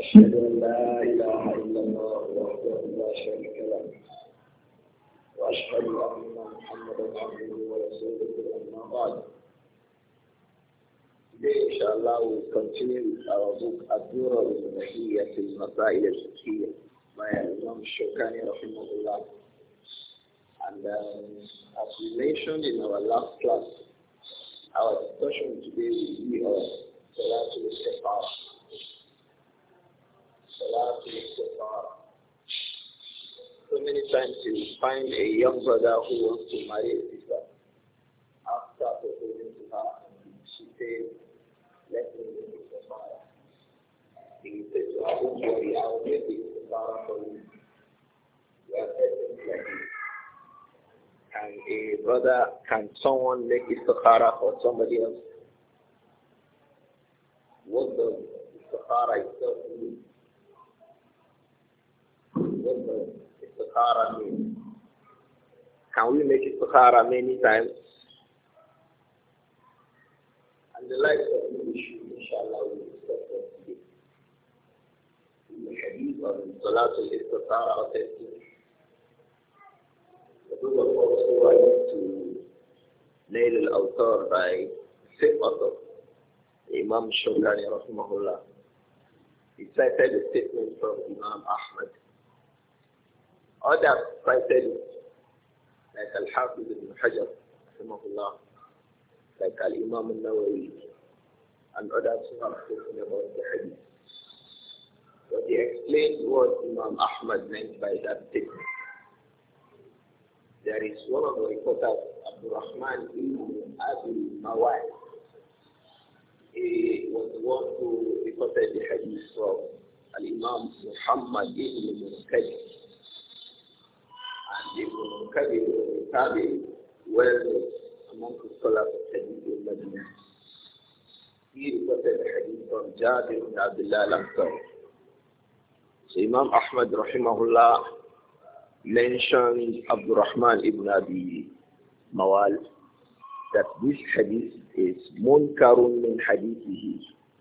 أشهد أن لا إله إلا الله وحده لا شريك له وأشهد أن محمدا عبده ورسوله أما بعد. Today, inshallah, we'll continue with our book Ad-Dura al-Nahiyya fi al-Masail al-Fiqhiyya by Imam Shawkani rahimahullah. And as we mentioned in our last class, our discussion today will be on Salatul Istikhara. Salatul Istikhara. So many times you find a young brother who wants to marry a sister. After proposing to her, she says, "Let me make Istikhara." He says, "I don't worry, I will make Istikhara for you." You are like this. Can someone make istikhara for somebody else? What does istikhara itself mean? What does istikhara mean? Can we make istikhara many times? And the likes of English, inshallah, we will discuss that today. In the hadith of Salatul Istikhara authentic. We will also write to Nail al-Awtar by same author, Imam Shawkani rahimahullah. He cited a statement from Imam Ahmad. Others cited it, like Al-Hafiz ibn Hajar rahimahullah, like Al-Imam al-Nawawi, and others who have spoken about the hadith. But he explained what Imam Ahmad meant by that statement. There is one of the reporters, Abdurrahman ibn Abi Mawai. He was the one who reported the hadith from Al-Imam Muhammad ibn Munkadir. And Ibn Munkadir was well among the scholars of hadith in Medina. He reported the hadith from Jabir ibn Abdullah al-Ansari. So Imam Ahmad rahimahullah mentioned Abdurrahman ibn Abi Mawal that this hadith is munkarun min hadithihi.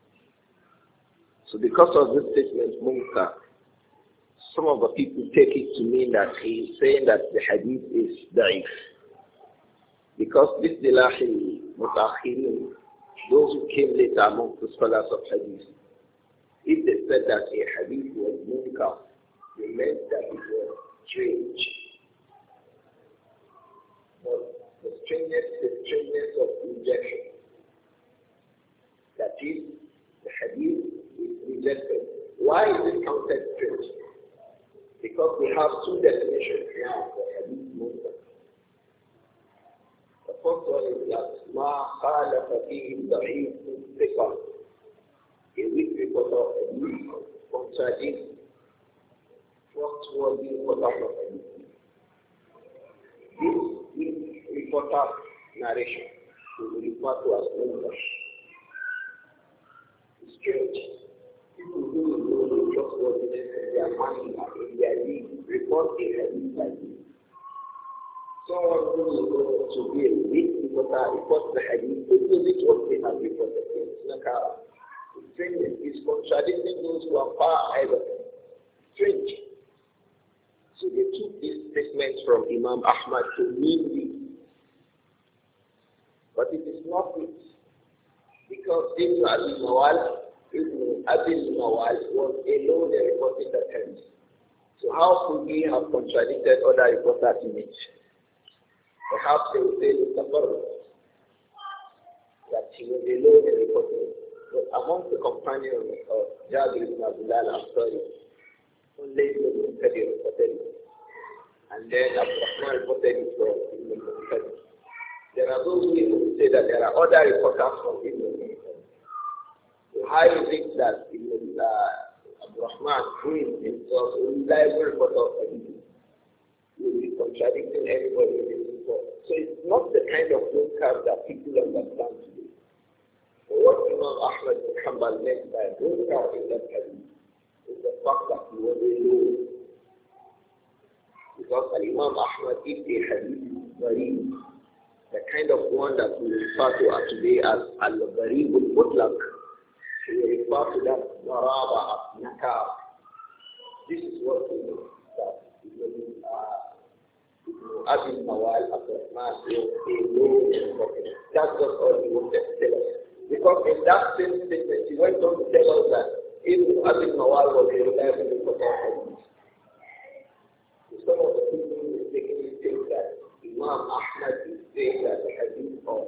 So because of this statement munkar, some of the people take it to mean that he is saying that the hadith is da'if. Because this dilahi mutakhirin, those who came later among the scholars of hadith, if they said that a hadith was munkar, they meant that it was strange. But the strangeness of rejection. That is, the hadith is rejected. Why is it counted strange? Because we have two definitions now for hadith munkar. The first one is that ma khalafa fihi da'if thiqa. A weak reporter of hadith contradicts trustworthy reporter of hadith. This reporter narration will be referred to as munkar. It's strange. People who know the trustworthiness in their money and in their deed report a hadith like this. Someone who is known to be a weak reporter reports the hadith opposite what they have reported. It's nakara. It's strange. It's contradicting those who are far ahead of them. Strange. So they took this statement from Imam Ahmad to mean this. But it is not it. Because Ibn Abi Mawal was alone in reporting the hadith. So how could he have contradicted other reporters in it? Perhaps they would say that he was alone in reporting. But among the companions of Jabir ibn Abdullah al-Ansari, only Ibn Munkadir reported it. And then Abdurrahman reported it from Ibn Munkadir. There are those who even say that there are other reporters from Ibn Munkadir. So how is it that Abdurrahman, who is himself a reliable reporter of hadith, will be contradicting everybody in this report? So it's not the kind of munkar that people understand today. So what Imam Ahmad bin Hanbal meant by munkar in that hadith is the fact that he was alone. Because Imam Ahmad is a hadith gharib, the kind of one that we refer to today as al-gharib al-mutlaq. He will refer to that Naraba as Nakar. This is what we know that Abin Nawal Abdurrahman is a low. That's just all he wanted to tell us. Because in that same statement, he went on to tell us that even Abin Nawal was a reliable reporter. Some of the people mistakenly think that Imam Ahmad is saying that the hadith of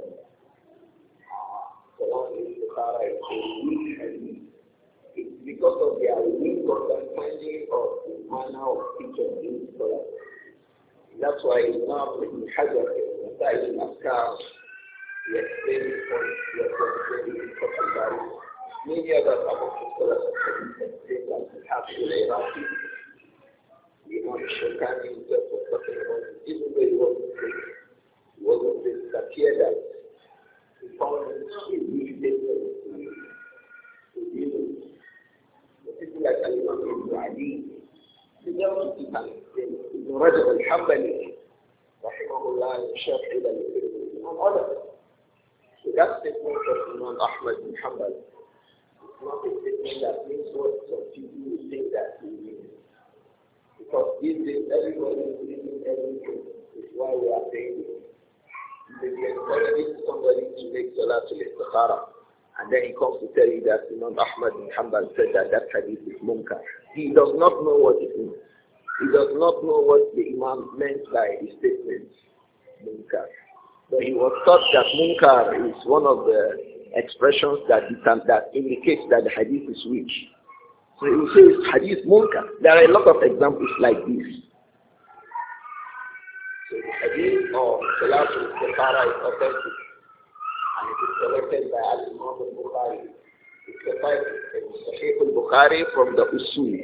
Salam al-Bukhara is a weak hadith. It's because of their weak understanding of the manner of each of these scholars. That's why Imam Ibn Hajar in Afkar, he explained the point, he explained the Qasr. Many other scholars of hadith say that we have to lay out Imam Shokani himself was talking about it, even though he wasn't this appear that he found it a weak statement to deal with. People like Imam Ibn Ali, they don't keep an explaining. Ibn Rajab al-Hambali, Rahimahullah, al-Shafi'i, and others. So that statement of Imam Ahmad bin Hanbal is not a statement that means what some people will think that he means. Because these days, everybody is reading everything. It's why we are saying this. If you encourage somebody to make Salatul Istikhara, and then he comes to tell you that Imam Ahmad bin Hanbal said that that hadith is munkar, he does not know what it means. He does not know what the Imam meant by his statement, munkar. But he was taught that munkar is one of the expressions that indicates that the hadith is weak. So he says hadith munkar. There are a lot of examples like this. So the hadith of Salatul Istikhara is authentic. And it is collected by Al-Imam al-Bukhari. It's cited in Sahih al-Bukhari from the Usul.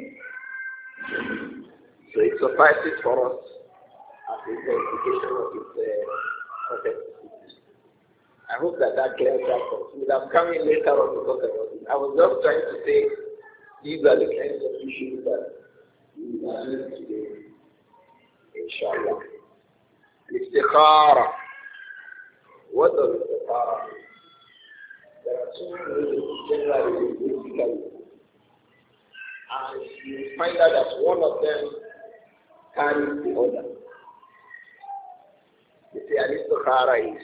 So it suffices for us as a verification of its authenticity. I hope that clears that up. We will come in later on to talk about it. I was just trying to say these are the kinds of issues that we are learning today. Inshallah. Istikhara. What does Istikhara mean? There are two reasons generally basically. And you find out that one of them carries the other. You say Al-Istikhara is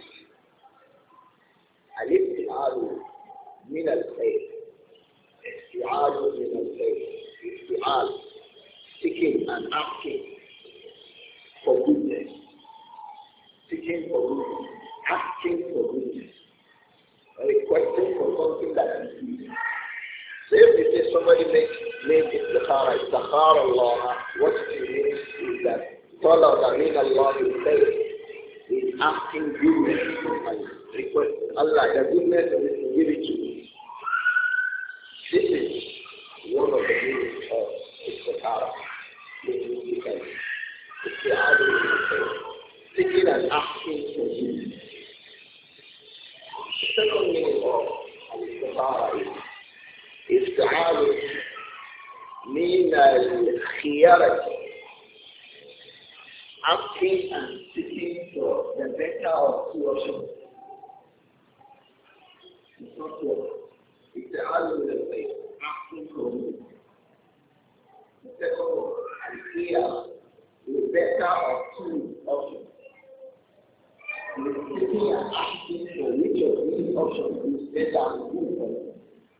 Al-Isti'alu min al-Khayr. Isti'alu min al-Khayr. Isti'al. Seeking and asking for goodness. Seeking for goodness. Asking for goodness. Requesting for something that is good. So if you say somebody made Istikhara Allah, what it means is that Talaba min Allah is asking goodness from Allah, requesting Allah, the goodness of it, give it to me. This is one of the meanings of Istikhara. Seeking and asking for goodness. The second meaning of Istikhara is استعاذ من الخيارة, asking and seeking for the better of two options. It's not what. استعاذ من الخير, asking for good. The second one, الخيارة, the better of two options. Seeking and asking for which of these options is better and good for you.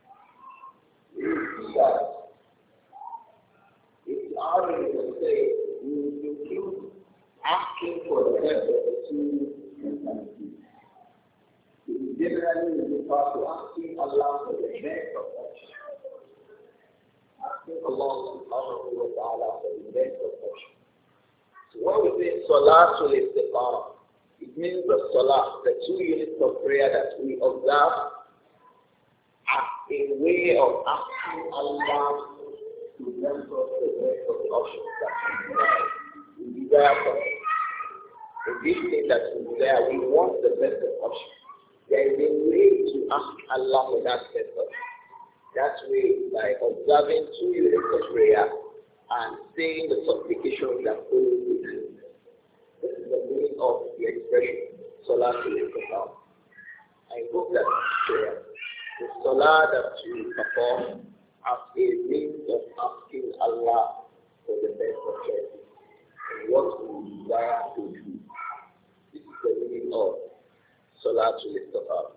It's already to say you keep asking for the best of the two alternatives. It generally refer to asking Allah for the best of options. Asking Allah subhanahu wa ta'ala for the best of options. So when we say Salatul Istikhara, it means the Salah, the 2 units of prayer that we observe as a way of asking Allah to grant us the best of the options that we desire from Him. In this thing that we desire, we want the best of options. There is a way to ask Allah for that best option. That way, by observing 2 units of prayer and saying the supplication that follows with it. This is the meaning of the expression Salatul Istikhara. I hope that is clear. The salah that we perform as a means of asking Allah for the best of us and what we desire to do. This is the meaning of Salatul Istikhara.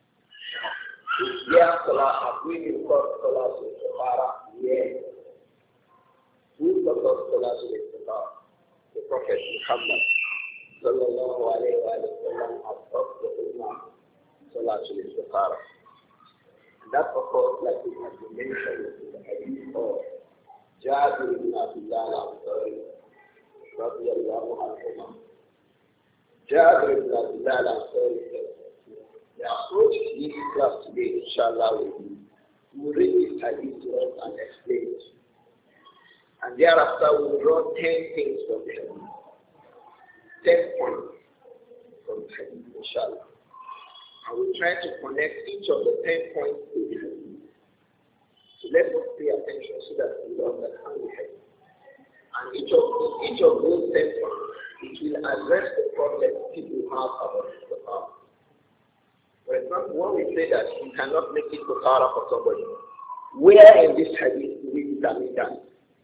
Yeah, Salah, have we been taught Salatul Istikhara? Yes. Who taught us Salatul Istikhara? The Prophet Muhammad sallallahu alayhi wa sallam has taught the Ummah Salatul Istikhara. That occurs like we have been mentioned in the hadith of Jabir ibn Abdullah al-Ansari radiyallahu anhu. Jabir ibn Abdullah al-Ansari said, the approach to this class today, inshallah, will read this hadith to us and explain it. And thereafter we will draw 10 things from the hadith. 10 points from the hadith, inshallah. I will try to connect each of the 10 points to the hadith. So let us pay attention so that we will understand the hadith. And each of those 10 points, it will address the problem people have about the past. For example, when we say that you cannot make it Bukhara for somebody, where in this hadith do we determine that?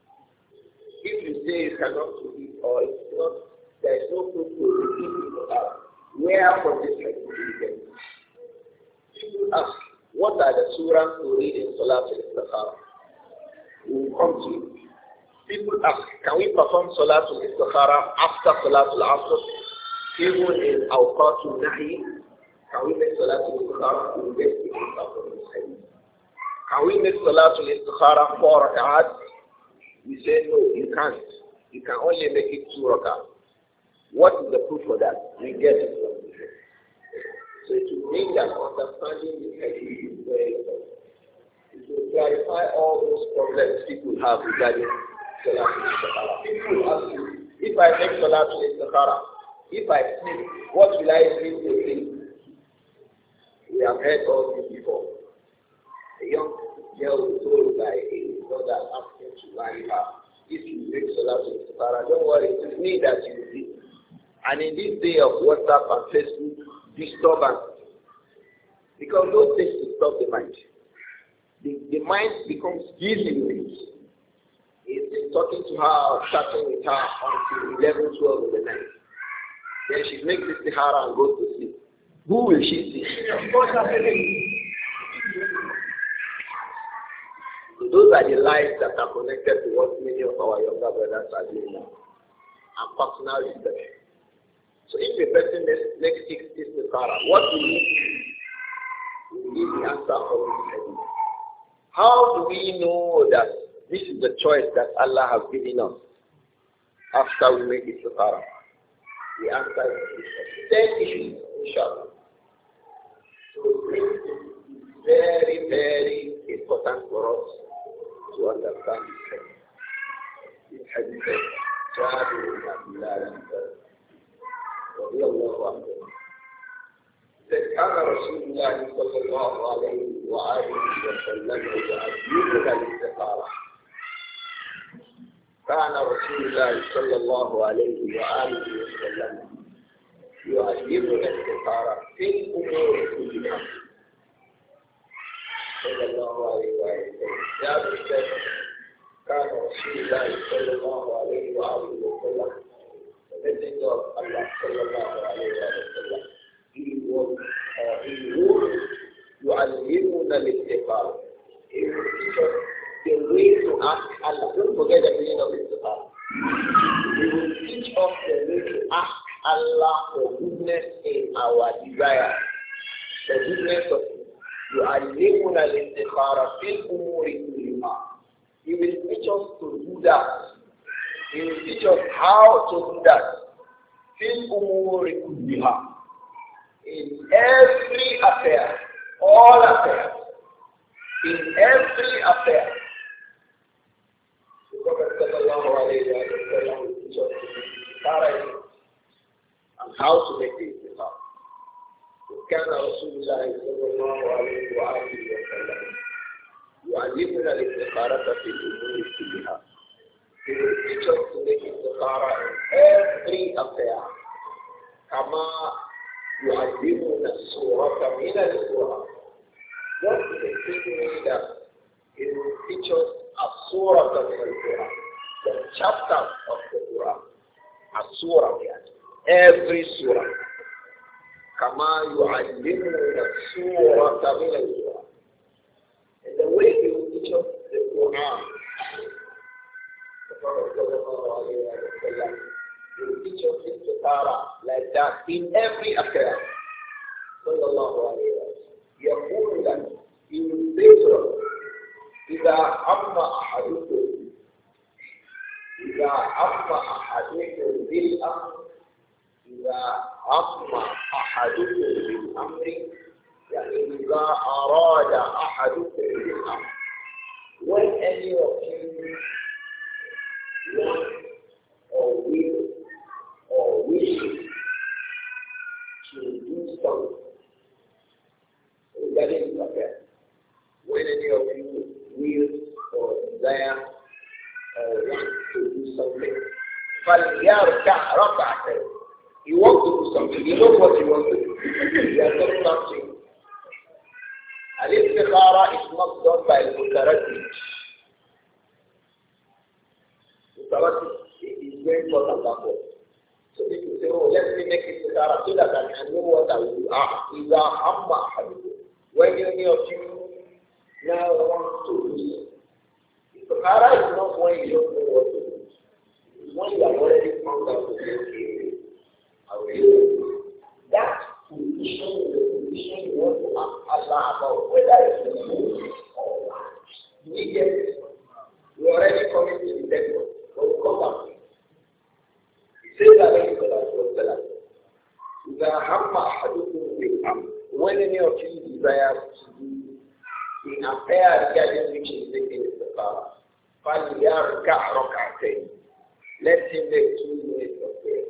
If you say you cannot do it or it's not, there is no proof to repeat it Bukhara, where from this hadith do we get it? People ask, what are the surahs to read in Salatul Istikhara? We will come to it. People ask, can we perform Salatul Istikhara after Salatul Asr? Even in Awqatul Nahi, can we make Salatul Istikhara? We will get the answer from this hadith. Can we make Salatul Istikhara 4 rak'at? We say no, you can't. You can only make it 2 rak'at. What is the proof for that? We get it from this hadith. So it will mean that understanding the hadith is very important. It will clarify all those problems people have regarding Salatul Istikhara. People ask you, if I make Salatul Istikhara, if I sleep, what will I sleep to sleep? We have heard all this before. A young girl was told by a brother asking to marry her, if you make Salatul Istikhara, don't worry, it is me that you will see. And in this day of WhatsApp and Facebook, disturbance, because those things disturb the mind. The mind becomes busy with it. It's been talking to her, chatting with her until 11, 12 of the night. Then she makes this Sahara and goes to sleep. Who will she see? So those are the lives that are connected to what many of our younger brothers are doing now. And personal research. So if a person makes this Sahara, what will he do? We need the answer from this hadith. How do we know that this is the choice that Allah has given us after we make it Sahara? The answer is 10 issues, inshallah. So this is very, very important for us to understand this hadith. This hadith of Jabir ibn Abdullah رضي الله عنه. كان رسول الله صلى الله عليه وآله وسلم يعلمنا الاستخارة. كان رسول الله صلى الله عليه وآله وسلم يعلمنا الاستخارة في الأمور كلها. صلى الله عليه وآله وسلم. كان رسول الله صلى الله عليه وآله وسلم. The message of Allah sallallahu alayhi wa sallam, he would يعلمنا الاستغفار. He will teach us the way to ask Allah. Don't forget the meaning of istighfar. He will teach us the way to ask Allah for goodness in our desire. The goodness of يعلمنا الاستغفار في الأمور كلها. He will teach us to do that. He will teach us how to do that. In every affair, all affairs, in every affair. The Prophet sallallahu alayhi wa sallam will teach us to be and how to make it istighfar. كان رسول الله صلى الله عليه وآله وسلم يعلمنا الاستخارة في الأمور كلها. He will teach us to make istikhara in every affair. كما يعلمنا السورة من السورة. What is explaining that it will teach us a surah of the Quran, the chapters of the Quran, a surah here. Every surah. كما يعلمنا السورة من القرآن. And the way he will teach us the Quran, the Prophet sallallahu alayhi wa sallam, he will teach us in Torah like that in every affair. Sallallahu alayhi wa sallam. يقول لنا he will say to us, إذا أما أحدكم بالأمر إذا أما أحدكم بالأمر يعني إذا أراد أحدكم بالأمر. When any of you want or will or wishes to do something regarding the affair, when any of you will or desire or want to do something, فَلْيَرْكَعْ رَكَعَتَيْنِ. He wants to do something. He knows what he wants to do. He has done something. Al-Istikhara is not done by Mutaraddid. Mutaraddid is going for and backward. So people say, oh, let me make Istikhara so that I can know what I will do. إِذَا أَمَّا أَحَدُكُمْ. When any of you now want to do something, Istikhara is not when you don't know what to do. It's when you have already found out the okay. That position is the position you want to ask Allah about, whether it's good or bad. We get it. We already coming to the dead one, but we'll come back. He says that when any of you desires to do the affair regarding which is taking the power, let him make 2 minutes of prayer.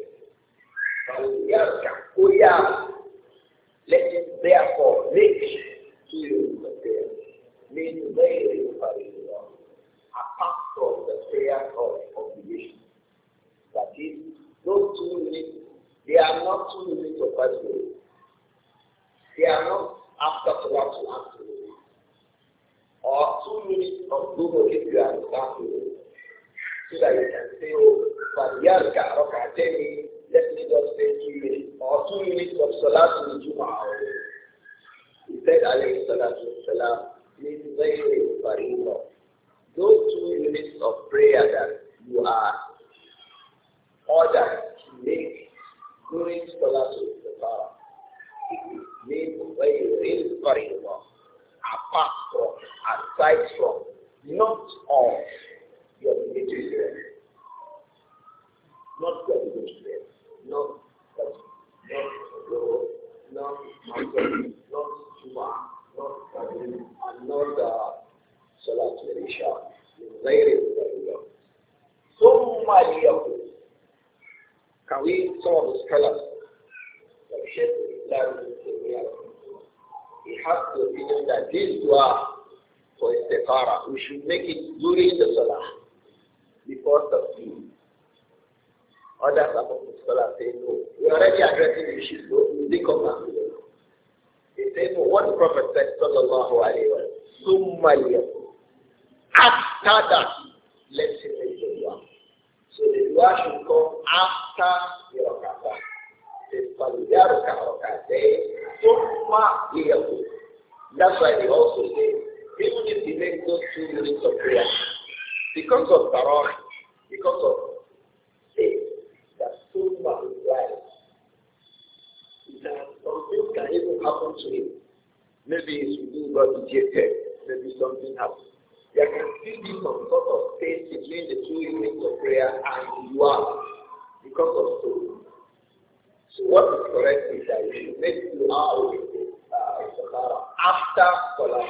Let him therefore make 2 minutes of prayer. Apart from the prayer of obligation. That is, those 2 minutes, they are not 2 minutes of fasting. They are not after Salah to answer. Or 2 minutes of Google if you are starting. So that you can say, oh, let me just say 2 minutes, or 2 minutes of Salat in Jum'ah. He said, alayhi salatu wasalam, those 2 minutes of prayer that you are ordered to make during Salatul Istikhara, it is made very faridah, apart from, aside from, not of your obligatory prayer. Not your obligatory prayer. Not Juma, not Fajr, and not Salatul Isha. Can we, some of the scholars, like Sheikh Islam, he has the opinion that this dua for istikhara, we should make it during the salah, before the Others among the scholars say no. We are already addressing the issues, so we think of that. They say no. What the Prophet said, sallallahu alayhi wa sallam, after that, let him make the dua. So the dua should come after the rak'ah. That's why they also say, even if he makes those 2 minutes of prayer, because of tarawih, because of faith, that sunnah is right, that something can even happen to him. Maybe his wudu got ejected, maybe something happened. There can still be some sort of space between the 2 minutes of prayer and you are, because of sunnah. So what is correct is that we should make dua with after Salah.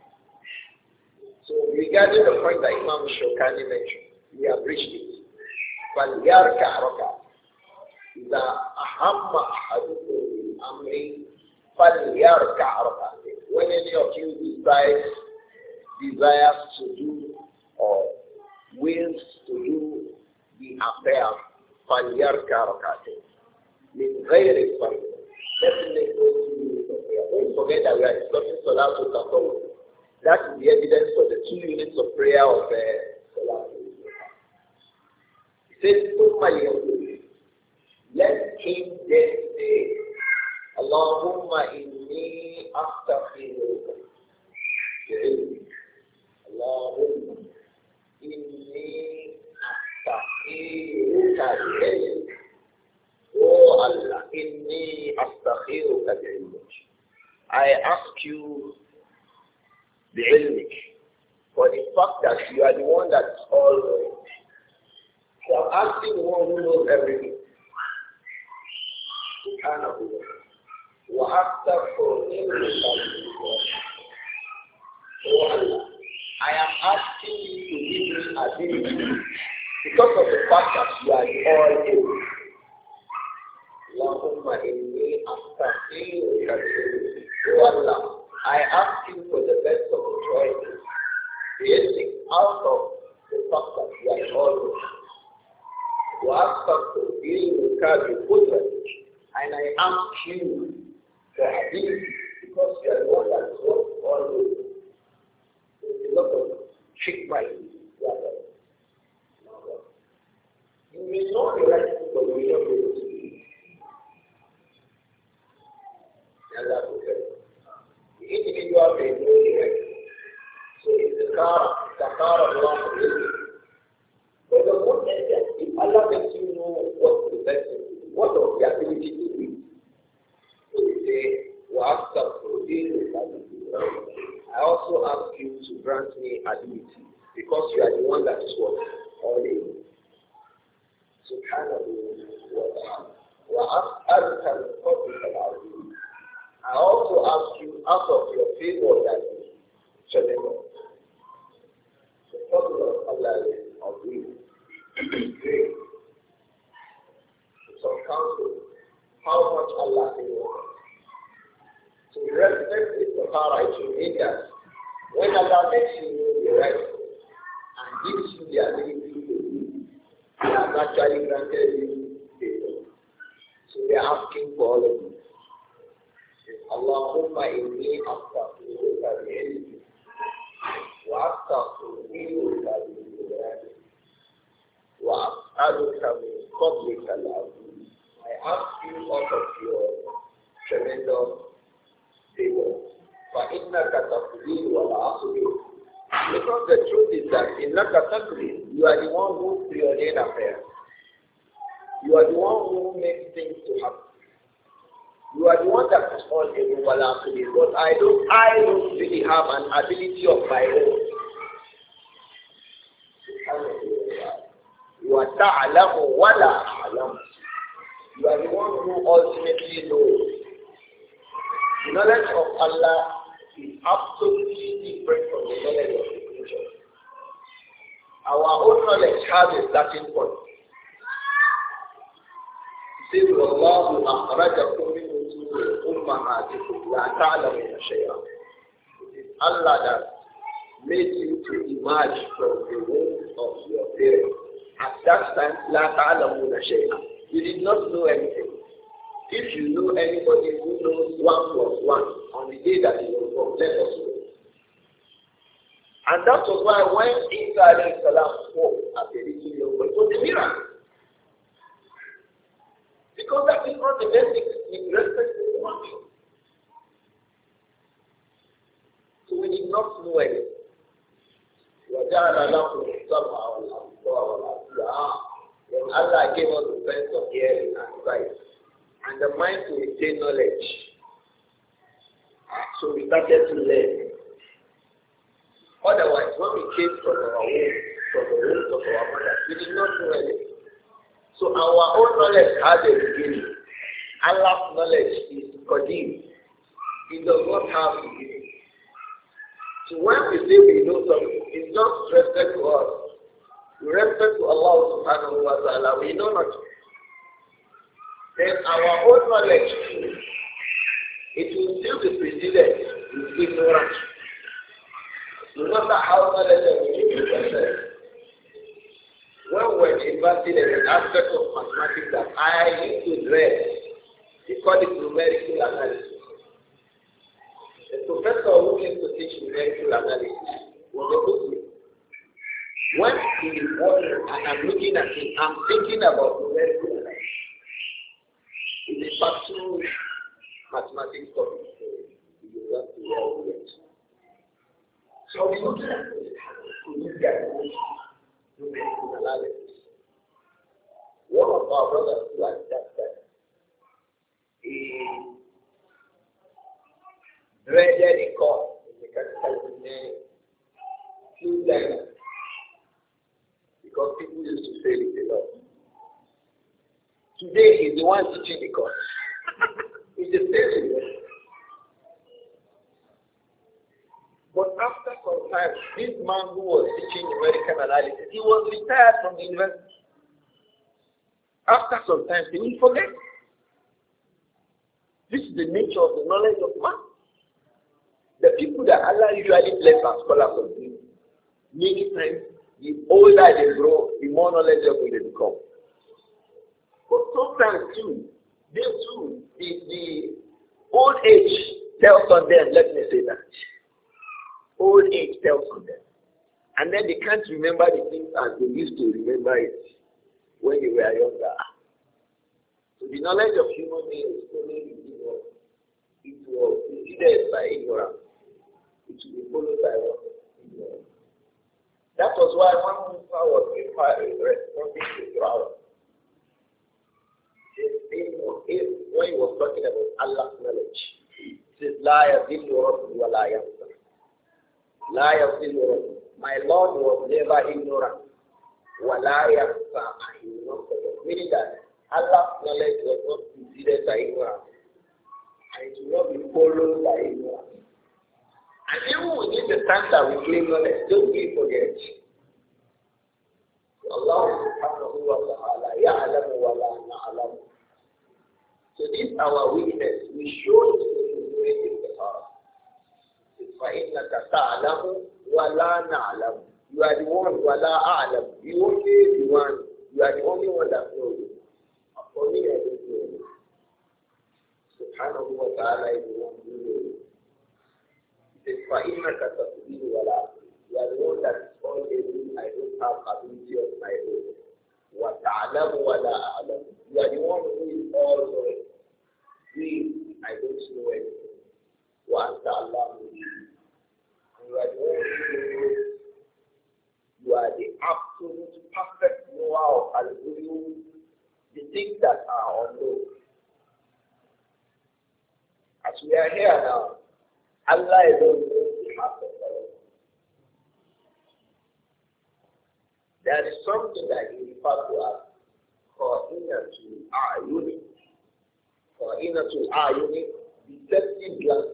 So regarding the point that Imam Shokani mentioned, we have reached it. فَلْيَرْكَعْ رَكَعَةً إِذَا أَحَمَّ أَحَدُكُمْ بِالْأَمْرِ فَلْيَرْكَعْ رَكَعَةً. When any of you desires to do or wills to do the affair, فَلْيَرْكَعْ رَكَعَةً. من غير الفرق. Let me make those 2 minutes of prayer. Don't forget that we are discussing Salatul Taqawwud. That is the evidence for the 2 units of prayer of Salatul Taqawwud. It says, let him then say, Allahumma inni astaghfiruka bi'ilmik. Allahumma inni astaghfiruka bi'ilmik. Oh Allah, inni astaghfiruka bi'ilmik. I ask you bi'ilmik for the fact that you are the one that is all knowing. So I'm asking the one who knows everything. Subhanahu wa Oh Allah, I am asking you to give me ability because of the fact that you are all able. Allahumma inni astaghfiruka. Oh Allah, I ask you for the best of the choices, creating out of the fact that you are all able. And I ask you for ability because you are the one that is always. There's a lot of trick by you. You may know the right thing, but you will not be able to do it. And that's okay. The individual may know the right thing. So it's the car of Allah. But the one thing that if Allah makes you know what the best thing is, what of the ability to do, so we say, I also ask you to grant me ability because you are the one that is what? All able. Subhanahu wa ta'ala. I also ask you out of your favor that is tremendous. The fadl of Allah is of you. Great. Some counsel how much Allah is. So respect is the power to mean that when Allah makes you know the right and gives you the ability to do, He has actually granted you favor. So we are asking for all of you. Allahumma inni astaghfiruka bi'ilmik wa astaghfiruka bi'ilmik wa as'aluka min fadlika al-'azim. I ask you out of your tremendous favor. فَإِنَّكَ تَقْدِيرُ وَلَا أَقْدِيرُ. Because the truth is that إِنَّكَ تَقْدِيرُ, you are the one who preordains affairs. You are the one who makes things to happen. You are the one that is all able, وَلَا أَقْدِيرُ. But I don't really have an ability of my own. You are تَعْلَمُ وَلَا أَعْلَمُ. You are the one who ultimately knows. The knowledge of Allah is absolutely different from the knowledge of the creature. Our own knowledge has a starting point. It says, وَاللَّهُ أَخْرَجَكُم مِّن بُطُونِ أُمَّهَاتِكُمْ لَا تَعْلَمُونَ شَيْئًا. It is Allah that made you to emerge from the womb of your parents. At that time, لَا تَعْلَمُونَ شَيْئًا. You did not know anything. If you know anybody who knows 1 plus 1 on the day that he was born, let us know. And that was why when Isa alayhi salam spoke at the little young boy, it was a miracle. Because that is not the basic in respect to the one. So we did not know anything. وَجَعَلَ لَكُمُ السَّمْعَ وَالْأَبْصَارَ وَالْأَفْئِدَةَ. Then Allah gave us the sense of hearing and sight, and the mind to retain knowledge. So we started to learn. Otherwise, when we came from our womb, from the womb of our mother, we did not know anything. So our own knowledge has a beginning. Allah's knowledge is qadim. It does not have a beginning. So when we say we know something, it's not respect to us. We respect to Allah subhanahu wa ta'ala. We know not. Then our own knowledge too, it will still be preceded with ignorance. No matter how knowledgeable you make yourself. When we're inverted in an aspect of mathematics that I need to dread, we call it numerical analysis. professor who came to teach numerical analysis was a Muslim. When he is working and I'm looking at him, I'm thinking about numerical analysis. It's a factual mathematics topic. So you have to learn it. So we look at this guy numerical analysis. One of our brothers who had that time, he dreaded a course in mechanical engineering, flew liner, because people used to fail it a lot. Today he's the one teaching the course. He's a failure. But after some time, this man who was teaching numerical analysis, he was retired from the university. After some time, he will forget. This is the nature of the knowledge of man. The people that Allah usually bless as scholars of deen, many times, the older they grow, the more knowledgeable they become. But sometimes too, they too, the old age tells on them, let me say that. Old age tells on them. And then they can't remember the things as they used to remember it when they were younger. So the knowledge of human beings is only it was preceded by ignorance. It will be followed by what? Ignorance. That was why one Musa was responding to Fir'aun. When he was talking about Allah's knowledge, he says, La yazillu rabbi wa la yansa. La yazillu rabbi. My Lord was never ignorant. Wa la yansa. And he will not forget. Meaning that Allah's knowledge was not preceded by ignorance. And it will not be followed by ignorance. And even within the times that we claim knowledge, don't we forget. Allah subhanahu wa ta'ala ya'lamu wa la na'lamu. So this is our weakness. We should in the heart. فَإِنَّكَ تَعْلَمُ وَلَا نَعْلَمُ. You are the one wa la a'lam. You only the one. You are the only one that knows. For me, I don't know. Subhanahu wa ta'ala is the one who knows. He says, فَإِنَّكَ تَقْدِيرُ وَلَا. You are the one that is all able. I don't have ability of my own. وَتَعْلَمُ وَلَا أَعْلَمُ. You are the one who is all knowing. I don't know anything. وَأَنْتَ اللَّهُ. You are the one who knows. You are the absolute perfect knower of the things that are unknown. As we are here now, Allah is knows the heart of all. There is something that he refers to as Qa'inatul A'yuni. Qa'inatul A'yuni, deceptive glances.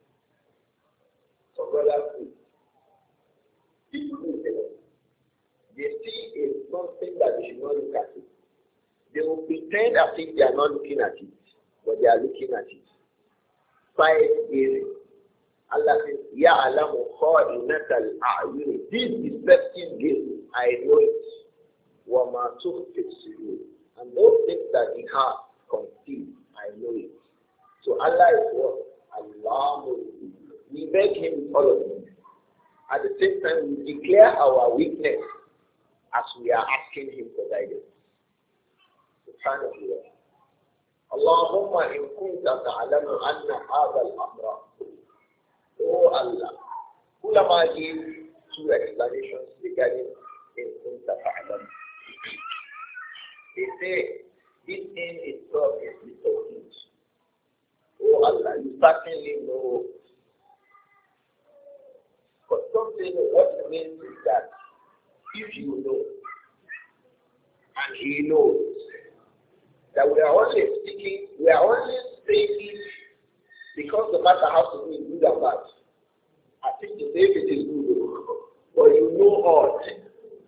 So brothers, people who they see something that they should not look at it. They will pretend as if they are not looking at it, but they are looking at it. Side gazing. Allah says, Ya'alamu kha'inatal a'yuni. This deceptive gazing, I know it. Wa ma tukhfi as-sudur. And those things that he has concealed, I know it. So Allah is what? Allah. We beg him all of this. At the same time, we declare our weakness as we are asking him for guidance. Subhanallah. Allahumma in kunta ta'lamu anna hadha al-amra. Oh Allah. Ulama give two explanations regarding in kunta ta'lamu. They say this thing itself is little. Oh Allah, you certainly know. But something what it means is that if you know, and he knows, that we are only speaking, we are only saying it because the matter has to be good and bad. I think to say if it is good, but you know all things.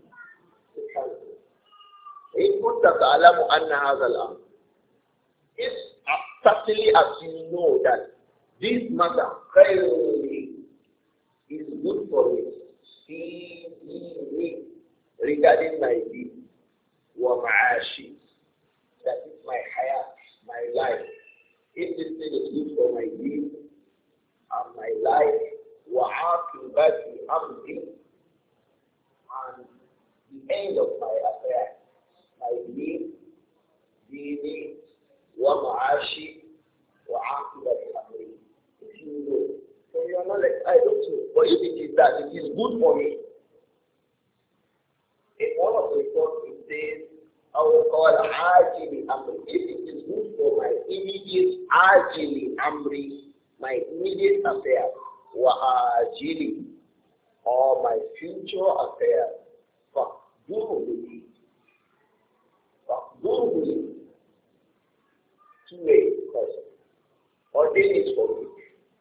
If certainly as you know that this matter is good for me, regarding my deed, وَمَعَاشِي, that is my hayat, my life. If this thing is good for my deed and my life, وَعَاقِبَةِ أَمْرِي, and the end of my affair, my deen, dini, وَمَعَاشِي, وَعَاقِبَةِ أَمْرِي. If you know, so you are not like, I don't know, but if it is that, it is good for me. In one of the reports, it says, I will call Ajili Amri. If it is good for my immediate Ajili Amri, my immediate affair, wa Ajili, or my future affair, Fakduruli. Fakduruli. Two-way person. Ordain it for me.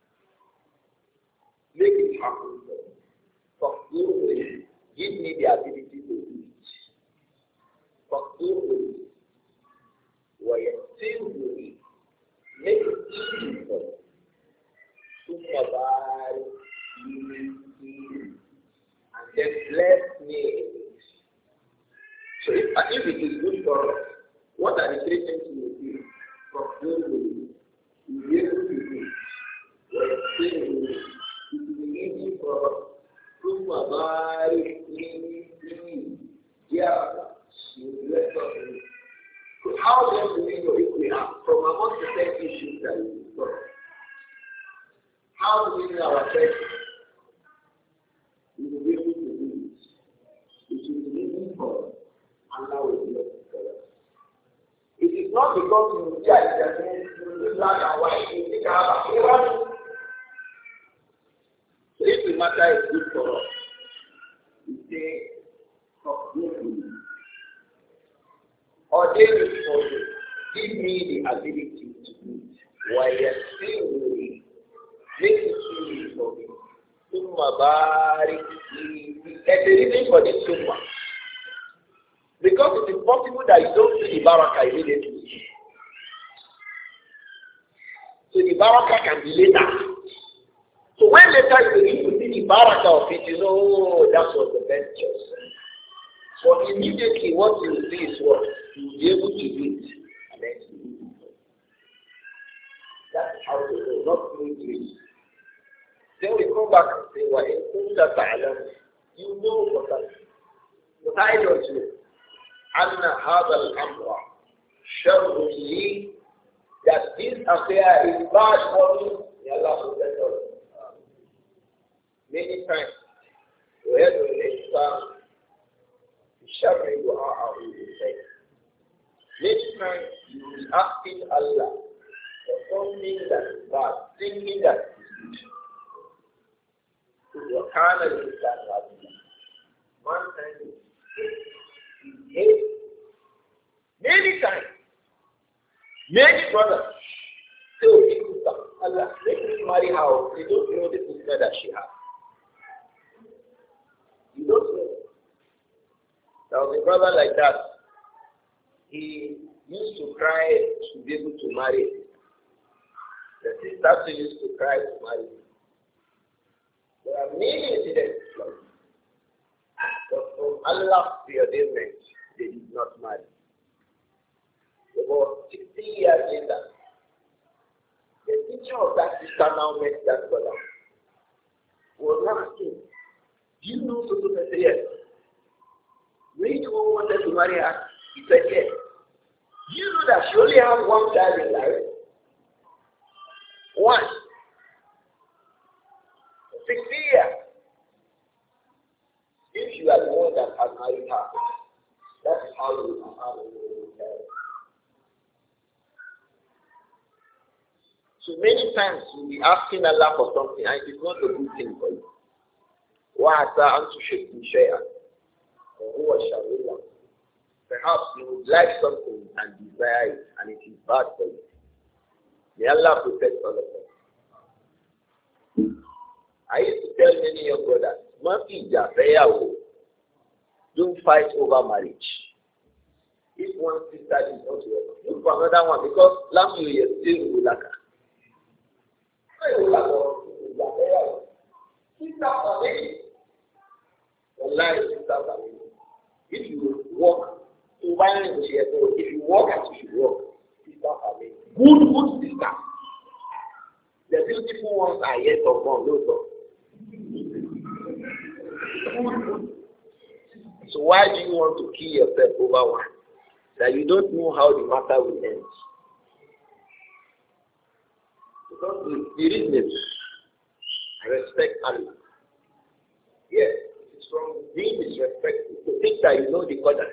Make it happen for me. Fakduruli. Give me the ability to do it. Fakduruli. Wayasiruli. Make it easy for me. And then bless me in it. So if it is good for us, what are the three things we will do? Fakduruli. We will be able to do it. Wayasiruli. It will be easy for us. Yeah, so how then do we know if we are from among the 10 issues that we discussed? How do we know our faith? We will be able to do it. It will be easy for us, and now we will do it for us. It is not because we will judge that we black and white, we think about it. So if the matter is good for us, we say, ordain it for me. Give me the ability to do it. While you're still doing it, make it easy for me. Summa barik li. There's a reason for this summa. Because it is possible that you don't see the barakah immediately. So the barakah can be later. So when later you need to see the barakah of it, you know, oh, that was the best choice. But immediately what you will see is what? You will be able to do it. And then you do it. That's how to know, not through dreams. Then we come back and say, well, in Kunta Ta'alam, you know what that is. But I don't know. Anna Hadal Amra, Sharuli, that this affair is bad for me. May Allah protect us. Many times, wherever we stand, next time you will be asking Allah for something that is bad, thinking that it is good. Your carnal is that one time he hates many times. Many brothers say, Allah, let me marry her. They don't know the sister that she has. You don't know. There was a brother like that. He used to cry to be able to marry. The sister too used to cry to marry. There are many incidents, but from Allah's preordainment, they did not marry. About 60 years later, the teacher of that sister now met that brother. Was asking, do you know so to say yes? When you wanted to marry her, he said yes. Do you know that she only has one child in life? One. 60 years. If you are the one that has married her, that is how you have a child. So many times you'll be asking Allah for something and it is not a good thing for you. وَعَسَىٰ أَن تُشْرِكُوا شَيْئًا وَهُوَ شَرٌّ لَكُمْ. Perhaps you would like something and desire it and it is bad for you. May Allah protect all of us. I used to tell many young brothers, don't fight over marriage. If one sister is not welcome, look for another one because Lam you still will like her. If you walk, if you walk as you should walk, sister are good sister. The beautiful ones are yet unborn, no. So why do you want to kill yourself over one that you don't know how the matter will end? Because the reason is, I respect Allah. Yes, it's from being disrespectful to think that you know the Qadar.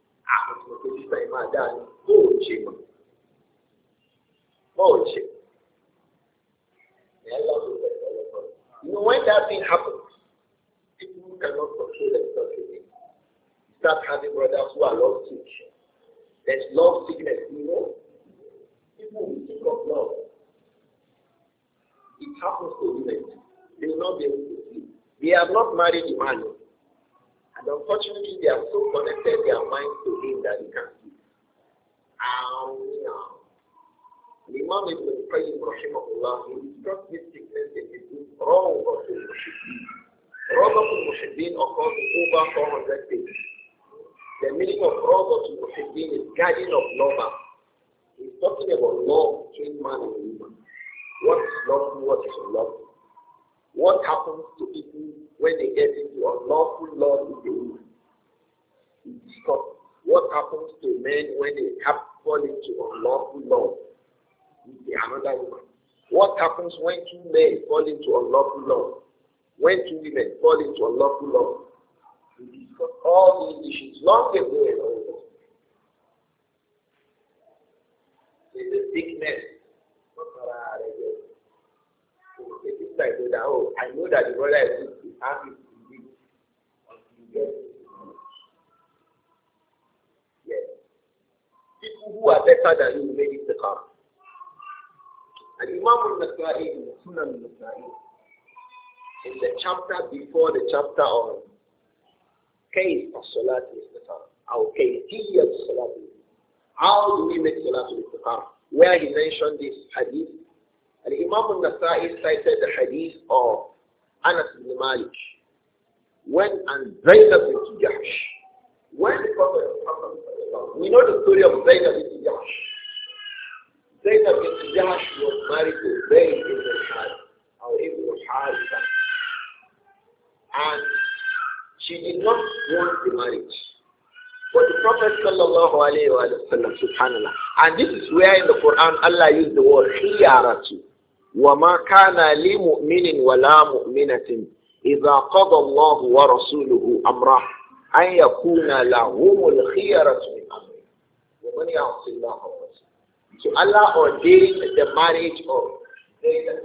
You know, when that thing happens, people cannot control themselves again. Start having brothers who are love sick. There's love sickness, you know. People will think of love. It happens to women. They will not be able to sleep. They have not married the man. And unfortunately, they have so connected their minds to him that they can't sleep. Imam Ibn Qayyim rahimahullah, he discussed this sickness in his book, Rawdatul Muhibbin. Rawdatul Muhibbin occurs in over 400 pages. The meaning of Rawdatul Muhibbin is guardian of lover. He's talking about love between man and woman. What is lawful, what is unlawful? What happens to people when they get into unlawful love with a woman? He discussed what happens to men when they fall into unlawful love with another woman. What happens when two men fall into unlawful love? When two women fall into unlawful love? We discussed all these issues long ago and all. There's a sickness. Oh, I know that the brother is happy to be until you get it. Yes. People who are better than you made it the car. And Imam al-Nasa'i in the Sunan al-Nasa'i, in the chapter before the chapter on case of Salat al-Istikhara, or Kayfiyya of Salat al-Istikhara, how do we make Salat al-Istikhara? Where he mentioned this hadith, and Imam al-Nasa'i cited the hadith of Anas ibn Malik, when and Zainab ibn Jahsh, when the Prophet, we know the story of Zainab ibn Jahsh. Zainab ibn Jahsh was married to Zayd ibn al-Harith, or Ibn al-Harith, and she did not want the marriage. But the Prophet sallallahu alayhi wa sallam, subhanallah, and this is where in the Quran Allah used the word khiyaratu. وَمَا كَانَ لِمُؤْمِنٍ وَلَا مُؤْمِنَةٍ إِذَا قَضَى اللَّهُ وَرَسُولُهُ أَمْرًا أَنْ يَكُونَ لَهُمُ الْخِيَرَةُ مِنْ أَمْرِهِمْ وَمَنْ يَعْصِ اللَّهَ وَرَسُولَهُ. So Allah ordained the marriage of Zainab.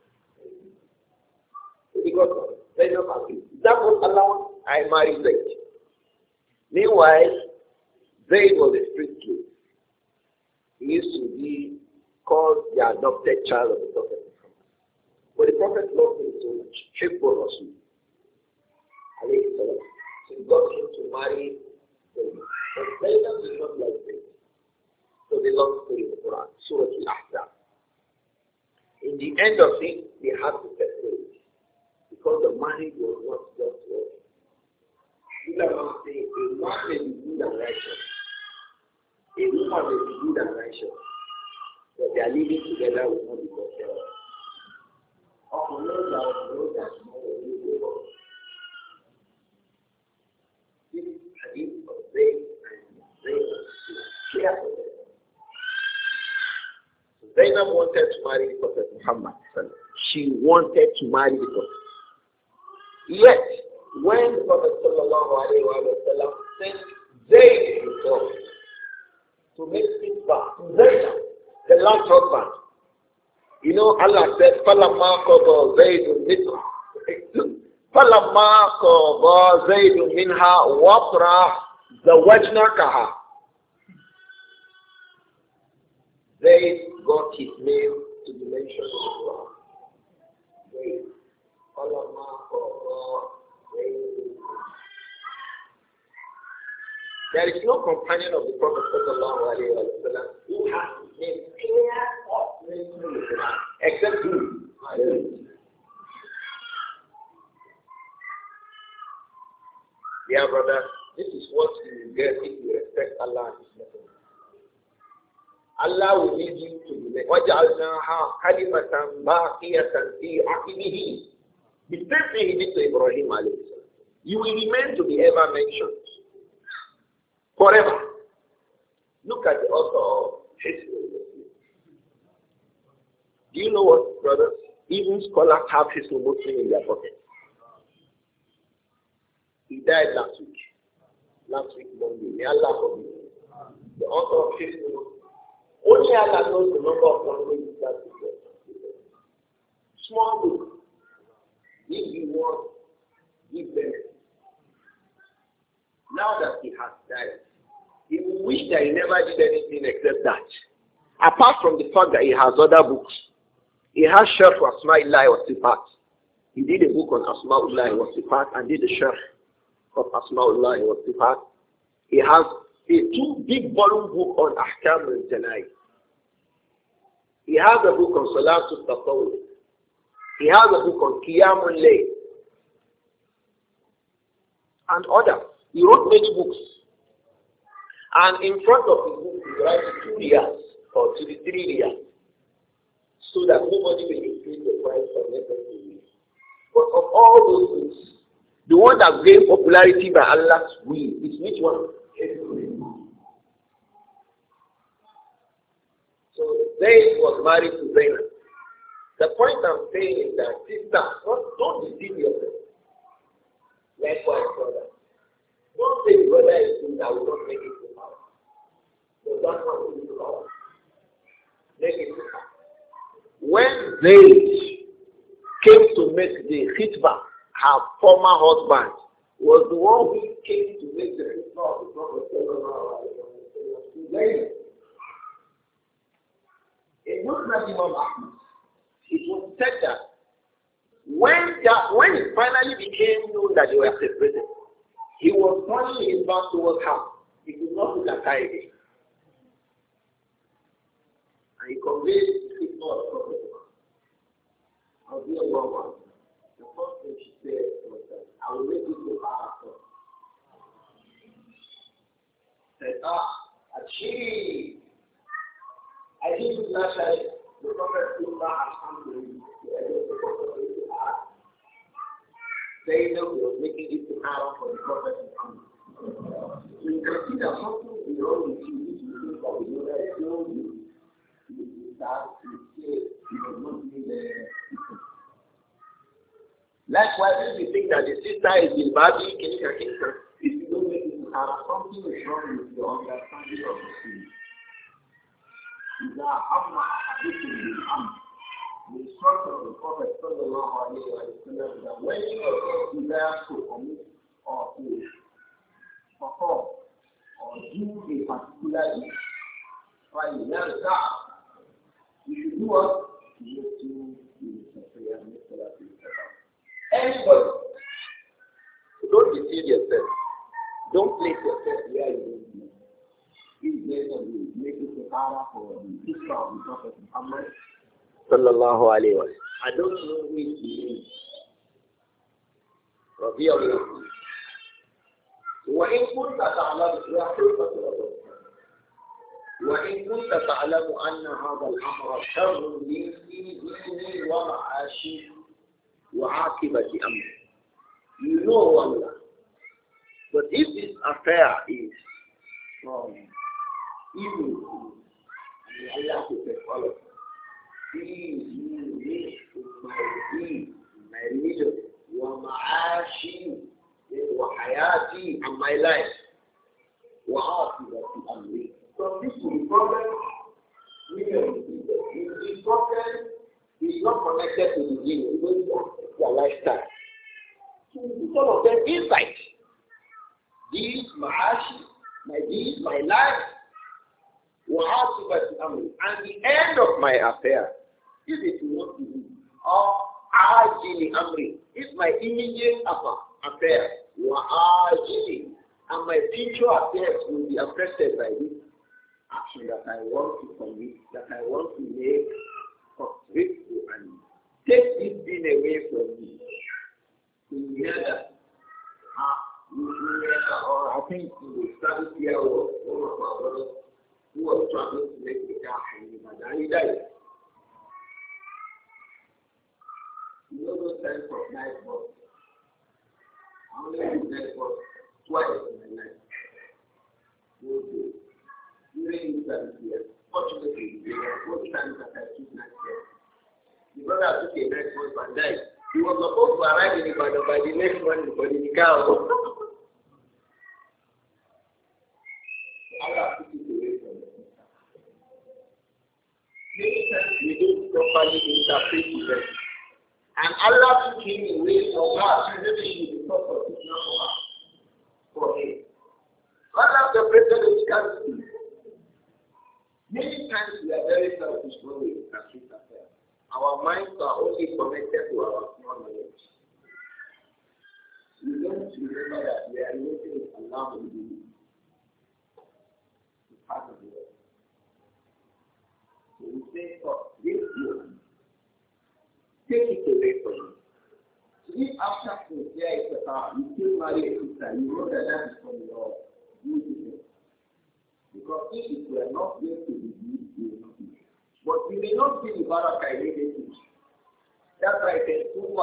Because Zainab agreed. That was allowed, I married Zayd. Meanwhile, Zayd was a street kid. He used to be called the adopted child of the Prophet. But the Prophet loved him so much. Hibbul Rasul. So he got him to marry Zayd. But Zaynab did not like Zayd. So they long story in the Quran, Surah Al-Ahzab. In the end of it, they had to separate. Because the marriage was not just working. Ulama say a man may be good and righteous. A woman may be good and righteous. But they are living together will not be possible. This hadith of Zayd and Zaynab is clear for them. Zaynab wanted to marry the Prophet Muhammad. She wanted to marry the Prophet. Yet, when the Prophet ﷺ sent Zayd himself to make things back to Zaynab, the last husband, you know, Allah said, فَلَمَّا قَضَى زَيْدٌ مِنْهَا فَلَمَّا قَضَى زَيْدٌ مِنْهَا وَطْرًا زَوَّجْنَاكَهَا. Zayd got his name to the mention of Allah. Zayd. فَلَمَّا قَضَى زَيْدٌ. There is no companion of the Prophet ﷺ who has his name clear up except who? Dear brother, this is what you will get if you respect Allah and His Messenger. Allah will lead you to the next. وَجَعَلْنَاهَا كَلِمَةً بَاقِيَةً فِي عَقِبِهِ. The same thing he did to Ibrahim alayhi salam. You will remain to be ever mentioned. Forever. Look at the author of history. Do you know what, brothers? Even scholars have his Muslim in their pocket. He died last week. Last week, Monday. May Allah forgive him. The author of history. Only Allah knows the number of languages that he said. Small book. If you want, give them. Now that he has died, he will wish that he never did anything except that. Apart from the fact that he has other books. He has Sharh Asma'illah wa Sifat. He did a book on Asma'ullah wa Sifat and did a Sharh of Asma'ullah wa Sifat. He has a 2 big volume book on Ahkam al-Janai. He has a book on Salatul Taqawwud. He has a book on Qiyamul Layl. And others. He wrote many books. And in front of his book, he writes 2 years or 3 years. So that nobody will increase the price for necessary. But of all those books, the one that gained popularity by Allah's will is which one? So Zayd was married to Zainab. The point I'm saying is that sister, don't deceive yourself. Likewise, brother. Don't say the brother is good, I will not make it to power. So that's what we do to power. Make it to power. When Zayd came to make the khitbah, her former husband was the one who came to make the khitbah of the Prophet. In Muslim Imam Ahmad, it was said that when it finally became known that they were separated, he was turning his back towards her. He could not look at her again. And he conveyed the khitbah of the Prophet. I'll be a woman. The first thing she said was that I will make you to her. Said, achieve. I didn't last night. The Prophet told her has come to me. Zainab was making it to her for the Prophet to come. So you can see that something is wrong with you. If you think that the mother is wrong with you, you start to say you will not be there. Likewise, if you think that the sister is in Babi, if you don't make it to her, something is wrong with your understanding of the sin. The instruction of the Prophet sallallahu alayhi wa sallam that when you are desire to commit or to perform or do a particular deed, you should do what? You have to do the prayer and make salah to yourself. Anybody, don't deceive yourself. Don't place yourself where you don't know. If there's a way, make it a power for the Islam of the Prophet Muhammad sallallahu alayhi wa sallam. I don't know who it is. رضي الله عنه. وإن كنت تعلم أن هذا الأمر شر لي في ديني ومعاشي وعاقبة أمري. You know Allah. But if this affair is from evil, Allah will take all of it. Please, you wish my deed, my religion, ومعاشي وحياتي and my life وعاقبة أمري. So this will be problem. The problem is not connected to the deen, it's their lifestyle. So all of them insight. These ma'ashi, my deeds, my life, وعاقبة أمري, and the end of my affair. If it will not be, or ajili amri, if my immediate affair, وعاجلي, and my future affairs will be affected by this action that I want to commit, that I want to make grateful and take this thing away from me. Together, or I think we started here with one of our brothers who was traveling to make the car and he died. You know those times of night bus. I only had night bus twice in my life. During this year, fortunately, there were both times that I took night bus. The brother took a night bus and died. He was supposed to arrive in Ibadan by the next morning for the car. Allah took it away from them. Many times we don't properly interpret events. And Allah took him away from her. Maybe she was not for it, not for her. For him. Allah separated the scarcity. Many times we are very selfish when we interpret affairs. Our minds are only connected to our small knowledge. We don't remember that we are relating with Allah with the part of the world. So we say, oh, this one, take it away from you. So if after sincere is the power, you still marry a sister, you know that that is from your beauty. Because if it were not going to be good, you will not be. But you may not see the barakah immediately. That's why I say,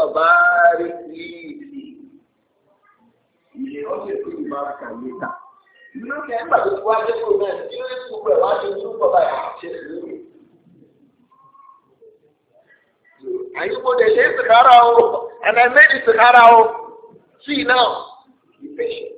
you may also see the barakah later. You know, remember this wonderful man, you know, super, watching super by and you go, they say Sahara, and I made it Sahara. See now, be patient.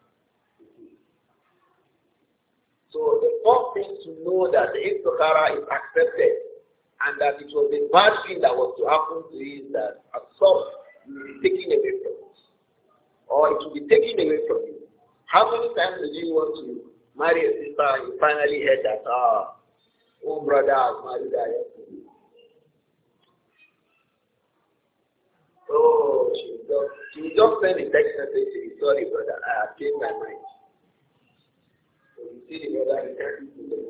So the first thing to know that the Sahara is accepted and that it was a bad thing that was to happen to you is that at some will be taken away from you. Or it will be taken away from you. How many times did you want to marry a sister and you finally heard that, oh brother has married her yesterday? Oh, she will just send a text message to you, sorry brother, I have changed my mind. So you see the brother, he can't do it.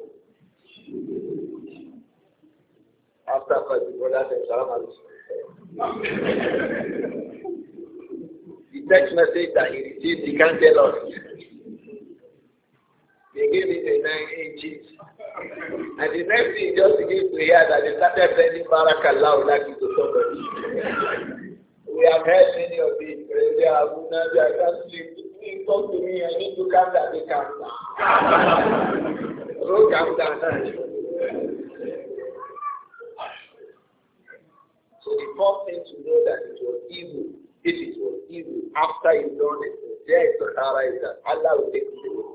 After the brother said, Salam alaikum. The text message that he received, he can't tell us. They gave it a 9 inches. And the next thing just begins to hear that they started sending Barakallah like it to somebody. We have heard many of these. They are I can't sleep. Please talk to me. I need to calm down. They calm down. So calm down. So the first thing to know that it was evil. If it was evil, after you've done it, there is that Allah will take it away.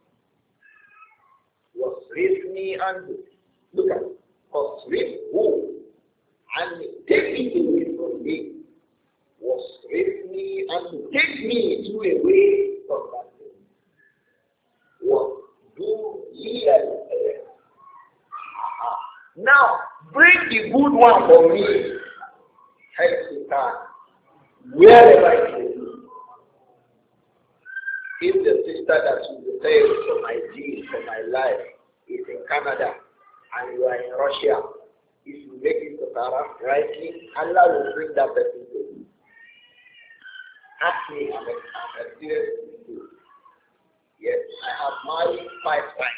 Wasrif me and look at it. Wasrif who? And take it away from me. Wasrif me and take me away from that thing. What? Do ye now, bring the good one for me. Help the time. Wherever it is. If the sister that you will pay for my deal, for my life, is in Canada and you are in Russia, if you make it to Sarah rightly, Allah will bring that person to you. Ask me, I'm a serious issue. Yes, I have married 5 times.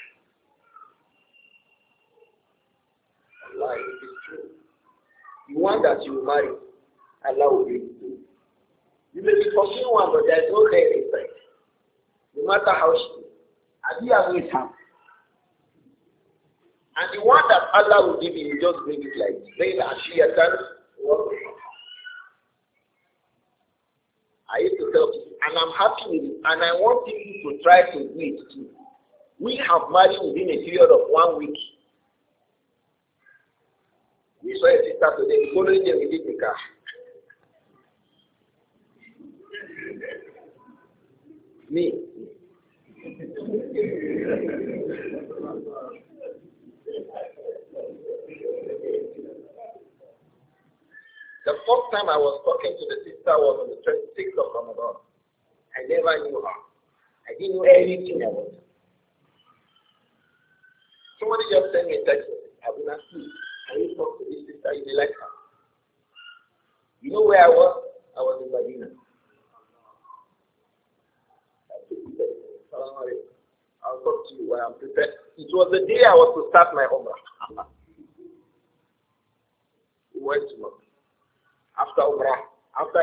Allah, it is true. The one that you marry, Allah will bring it to you. You may be pursuing one, but there is no head inside. No matter how she is. And you are with her. And the one that Allah will give you, you just bring it like this. Say that she has done what I used to tell people, and I'm happy with it, and I want people to try to do it too. We have married within a period of 1 week. We saw a sister today, the following day we did the car. Me. The first time I was talking to the sister was on the 26th of Ramadan. I never knew her. I didn't know anything about her. Somebody just sent me a text. I will not see. Can you talk to this sister? You may like her. You know where I was? I was in Medina. I was talk to you while I'm prepared. It was the day I was to start my Umrah. We went to Makkah. After Umrah, after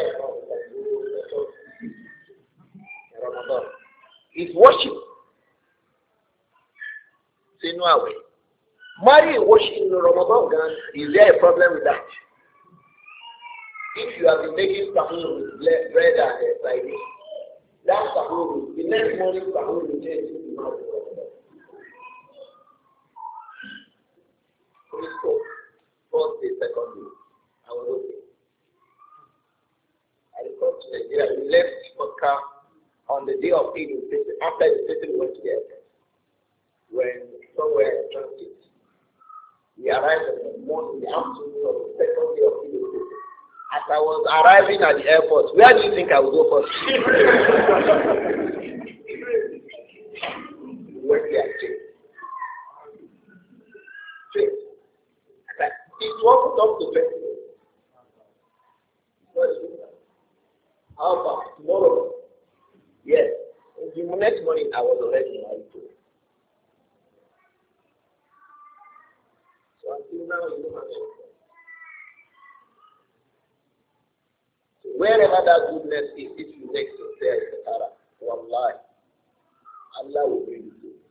Ramadan, it's worship. Say no away. Marry worship in Ramadan, is there a problem with that? If you have been making sahur with bread and sardine, that sahur, the next morning sahur will change to Ramadan. First day, second day, I was okay. I returned to Nigeria. We left Makkah on the day of Eid al-Fitr. After the Fitr, we went to the airport. When somewhere in transit, we arrived at the morning, the afternoon of the second day of Eid al-Fitr. As I was arriving at the airport, where do you think I would go first? Went there straight. Straight. It wasn't up to festival. How about tomorrow? Yes. The next morning I was already married to her. So until now you don't have anything. So wherever that goodness is, if you make sincere Sahara, wallahi, Allah will bring it to you.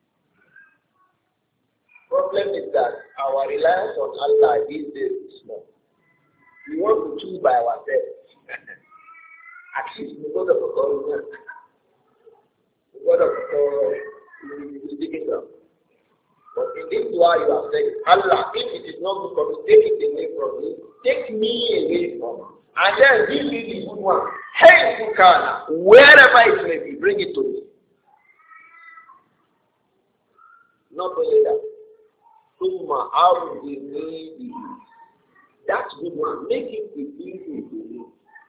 Problem is that our reliance on Allah these days is small. We want to choose by ourselves. At least we go to the government. We go to the speaking of. But in this dua you have said, Allah, if it is not good for me, take it away from me. Take me away from me. And then give me the good one. Hey, Fukana, wherever it may be, bring it to me. Not only that. Summa arudini. That good one, make it easy to me.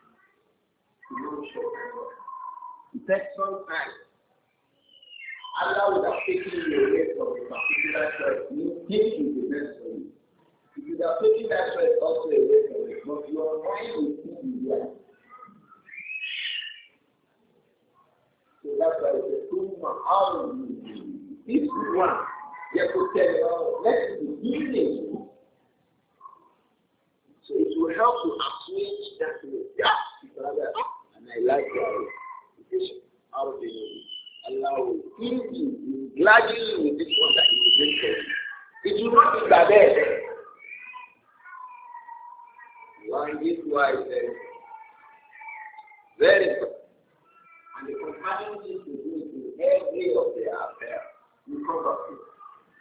It takes some time. Allah would have taken you away from a particular choice. You think it is the best for you. If you have taken that choice also away from it, but your mind will keep you there. So that's why it's a Summa arudini. This one, you have to tell you, let it be easy. So it will help to assuage that way. Yeah, and I like your education. How do you Allah will ease you, gladden you with this one that you bring for you. It will not be bad. One is why very important. And the companion is to do it in every of their affairs. You come back to it.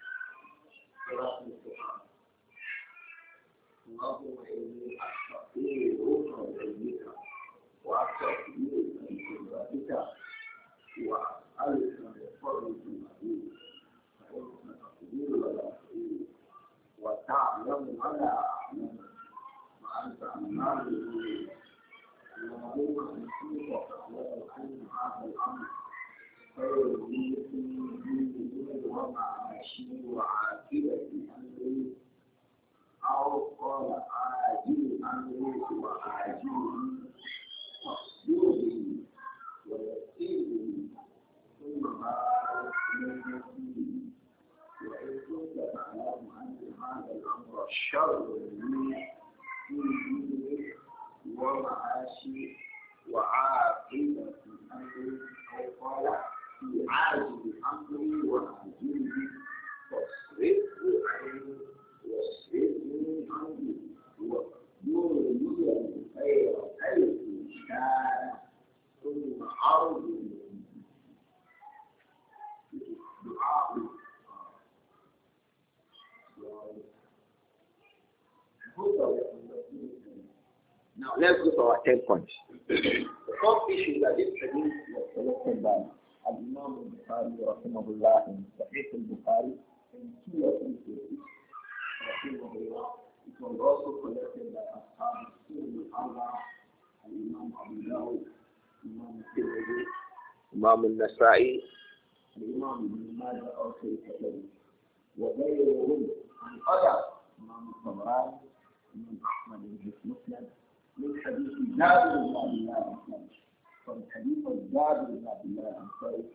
اللهم إني أستغفرك وأعوذ وأستغفرك من خطيئتك وأسألك من فضلك المزيد فإنك تقدر ولا تقدر وتعلم ولا أعلم وأنت علام الغيوب اللهم نسألك وتعلم أن هذا الأمر خير لي في ديني ومعاشي وعاقبة أمري أو قال عاجل أمري وعاجل مقصودي ويسيري ثم بارك من فيه وإن كنت تعلم أن هذا الأمر شر لي في ديني ومعاشي وعاقبة أمري أو قال في عاجل أمري وعاجله فاصرفه عني واصرفني عنه وأمر لي الخير حيث كان ثم أرجو دعاء. Now let's go to our 10 points. The first issue that this hadith was selected by Al-Imam al-Bukhari rahimahullah in Sahih al-Bukhari in two of his cases. It was also collected by Ashab al-Allah, Al-Imam Abu Dawud, Imam al-Tirmidhi, Imam al-Nasa'i, Imam Ibn Majah also collected. وغيرهم and others, Imam al-Tabrani, Imam Ahmad in his Muslim, من حديث جابر بن عبد الله from hadith of Jabir ibn Abdullah Ansari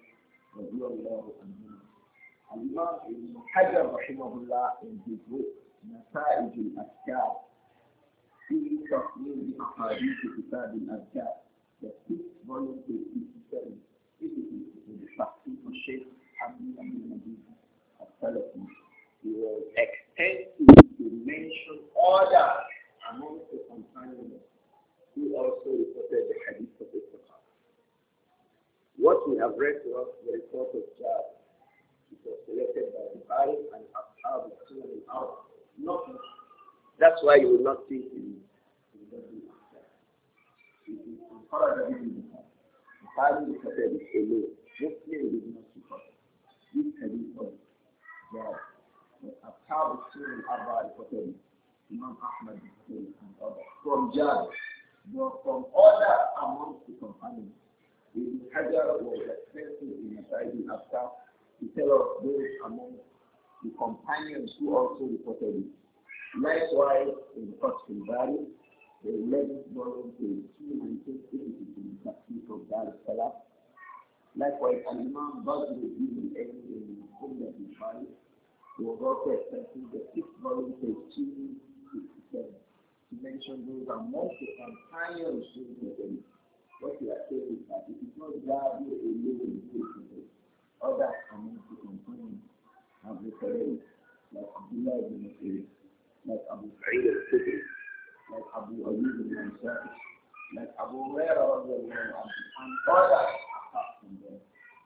رضي الله عنهما. الإمام ابن حجر رحمه الله in his book نتائج الأذكار في تصميم أحاديث كتاب الأذكار the 6th volume page 57. It is the Tafsir of Sheikh Hamid Abdul Majid al-Salafi. He was extensive to mention order among the companions who also reported the hadith of the Prophet. What we have read to us, the report of Jabir, it was selected by Bukhari and Ashab Sunan al-Arab. Nothing. That's why you will not see it in the Bible. It is encouraged in the Bible. Bukhari reported it alone. Muslim did not report this hadith of Jabir. But Ashab Sunan al-Arab reported it. Imam Ahmad reported it and others. From Jabir, but from other amongst the companions. Ibn Hajar was expensive in Masa'id al-Afkar to tell us those among the companions who also reported it. Likewise, in Fath al-Bari, the 11th volume page 296 in the Tafsir of Dar al-Salam. Likewise, Imam Badruddin al-Aini in the Umdah al-Bari was also expensive the 6th volume page 267 to mention those among the companions who reported it. What we are saying is that it is not God who alone who others among the companions have referred, like Abdullah ibn Mas'ud, like Abu Sa'id al-Khudri, like Abu Ayyub al-Ansari, like Abu Hurairah and others apart from them.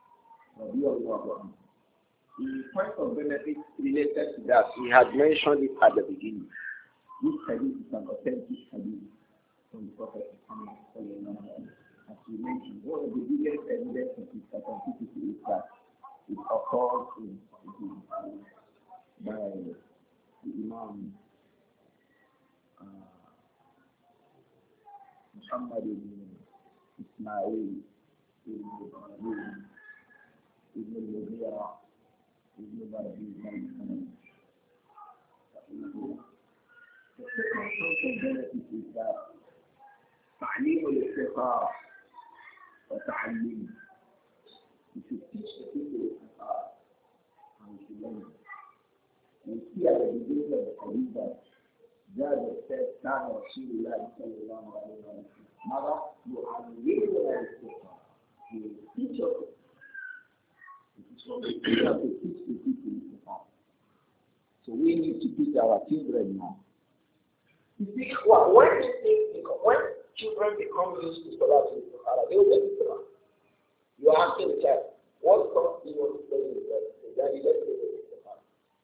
The point of benefit related to that, we had mentioned it at the beginning. This hadith is an authentic hadith from the Prophet Muhammad sallallahu alaihi wasallam. As we mentioned, one of the biggest evidence of its authenticity is that it occurs by the Imam Muhammad ibn Ismail ibn Ibrahim ibn Mughira ibn Barbi. The second source of benefit is that تعليم الاستقامة وتعليم. You should teach the people istiqamah and you should learn it. We see at the beginning of the hadith that Jabir said, كان رسول الله صلى الله عليه وسلم ماذا يعلمنا الاستقامة. He will teach us. It is what we have to teach the people istiqamah. So we need to teach our children now. You see, when children become used to Salah al-Istikhara, they will get Istikhara. You are asking the child, what course do you want to study with us? Daddy, let's go to Istikhara.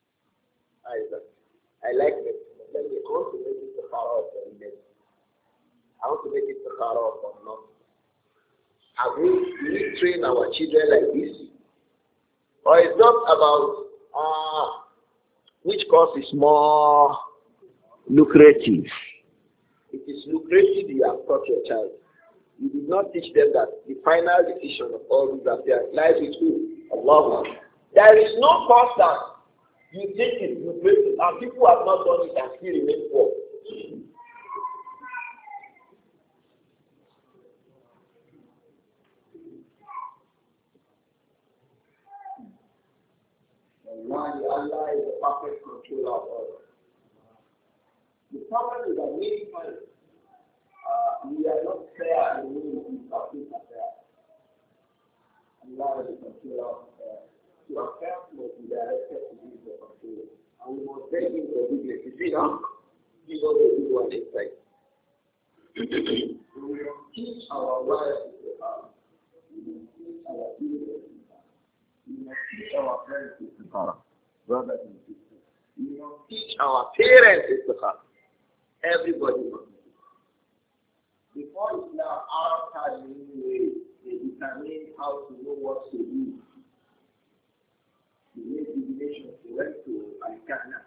I like it. Let me go to make Istikhara of the image. I want to make Istikhara of nothing. Have we train our children like this? Or it's not about which course is more lucrative. It is lucrative you have taught your child. You did not teach them that the final decision of all these affairs lies with who? Allah. There is no course that you think is lucrative and people have not done it and still remain poor. Allah is the perfect controller of all. The problem is that many times we are not fair and we are not fair. Allah is the controller of affairs. So affairs must be directed to him the controller. And we must beg him for goodness. You see now? Give us a good one inside. We must teach our wives to have. We must teach our children to have. We must teach our friends to have. Brothers and sisters. We must teach our parents to have. Everybody must. Before Islam, Arabs had many ways. They determined how to know what to do. They made divinations. They went to Al-Kahna.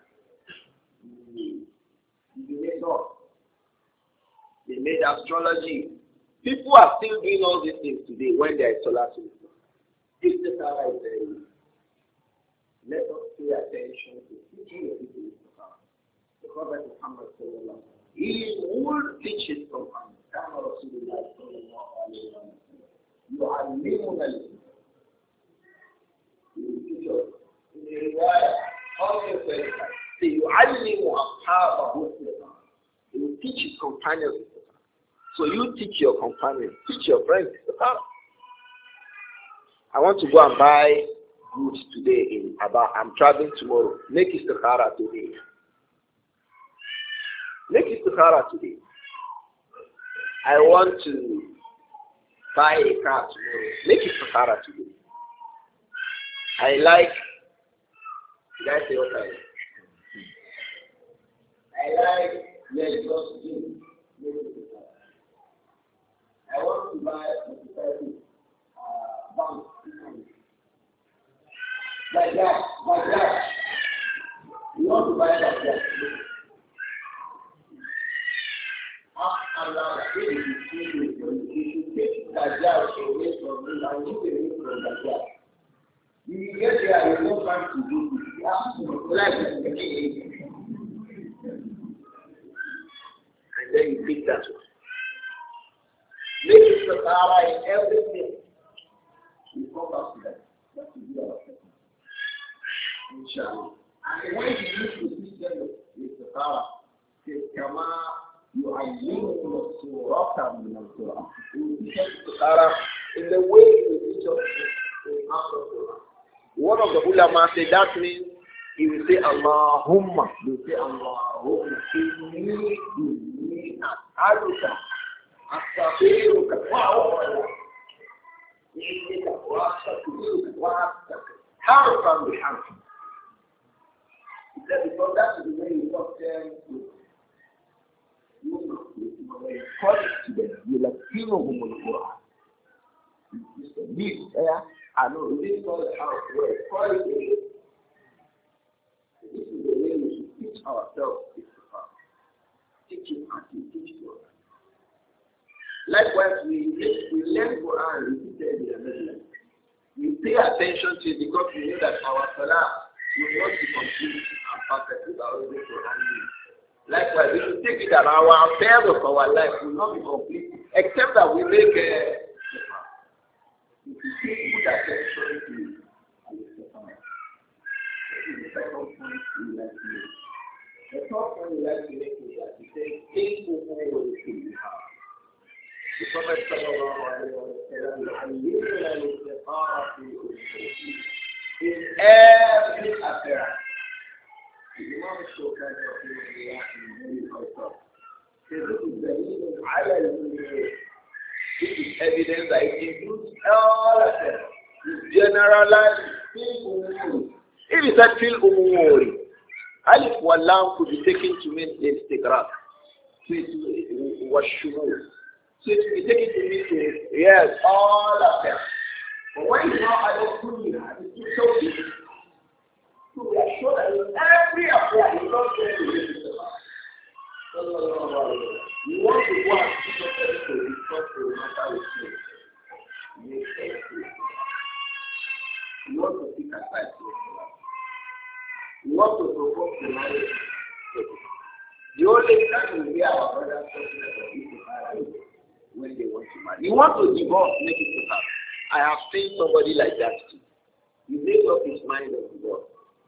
They made astrology. People are still doing all these things today when there is solar system. This is how I say. Let us pay attention to teaching the people. The Prophet Muhammad sallallahu alaihi wasallam, he would teach his companions. كان رسول الله صلى الله عليه وسلم يعلمنا الإسلام. وَيُعَلِّمُ أَصْحَابَهُ السِّحْرَ. He will teach his companions. So you teach your companions, teach your friends. I want to go and buy goods today in Aba. I'm traveling tomorrow. Make istikhara today. Make istikhara today. I want to buy a car tomorrow. Make istikhara today. I like, did I say what I like? I like Lagos Gym. I want to buy a bank. Like that. You want to buy like that. Allah, you should take Dajjal away from me and move away from Dajjal. You get there, you don't want to do it. You have to like it. And then you pick that one. Make it Sahara in everything. You come back to that. That will be our second. Inshallah. And when you need to teach them with Sahara, say, Kama, you are using Surah min al-Quran. You teach them Sahara in the way you teach us the Quran. One of the ulama said that means he will say Allahumma. He will say Allahumma. Inni as'aluka astaghfiruka wa إنك وأستغفرك وأستغفرك حرفا بحرف. Because that's the way you talk them to you call it to them. You like Quran. You say, this, I know, this is not how it works. Call it again. This is the way we should teach ourselves. Teaching and teaching to others. Likewise, we learn Quran repeatedly and regularly. We pay attention to it because we know that our salah will not be complete and perfect without the Quran. Likewise, we should take it that our affairs of our life will not be complete except that we make if we pay good attention to it. This is the second point we like to make. The third point we like to make is that we say, think over what we have. The Prophet sallallahu alayhi wa sallam in every affair. The Imam Shawkani this is evidence that it includes all of them. It's generalized. If it said fil umuri, alif wa lam could be taken to mean istighraq. So it was shumul. So it will be taken to mean yes, all of them. But when you know I don't it's so big. So we are sure that in every affair you don't say to this. You want to go and see somebody to discuss the matter with you. You want to pick aside. You want to provoke the marriage. The only time we hear our brothers talking about this when they want to marry. You want to divorce, make it to happen. I have seen somebody like that too. He made up his mind on divorce.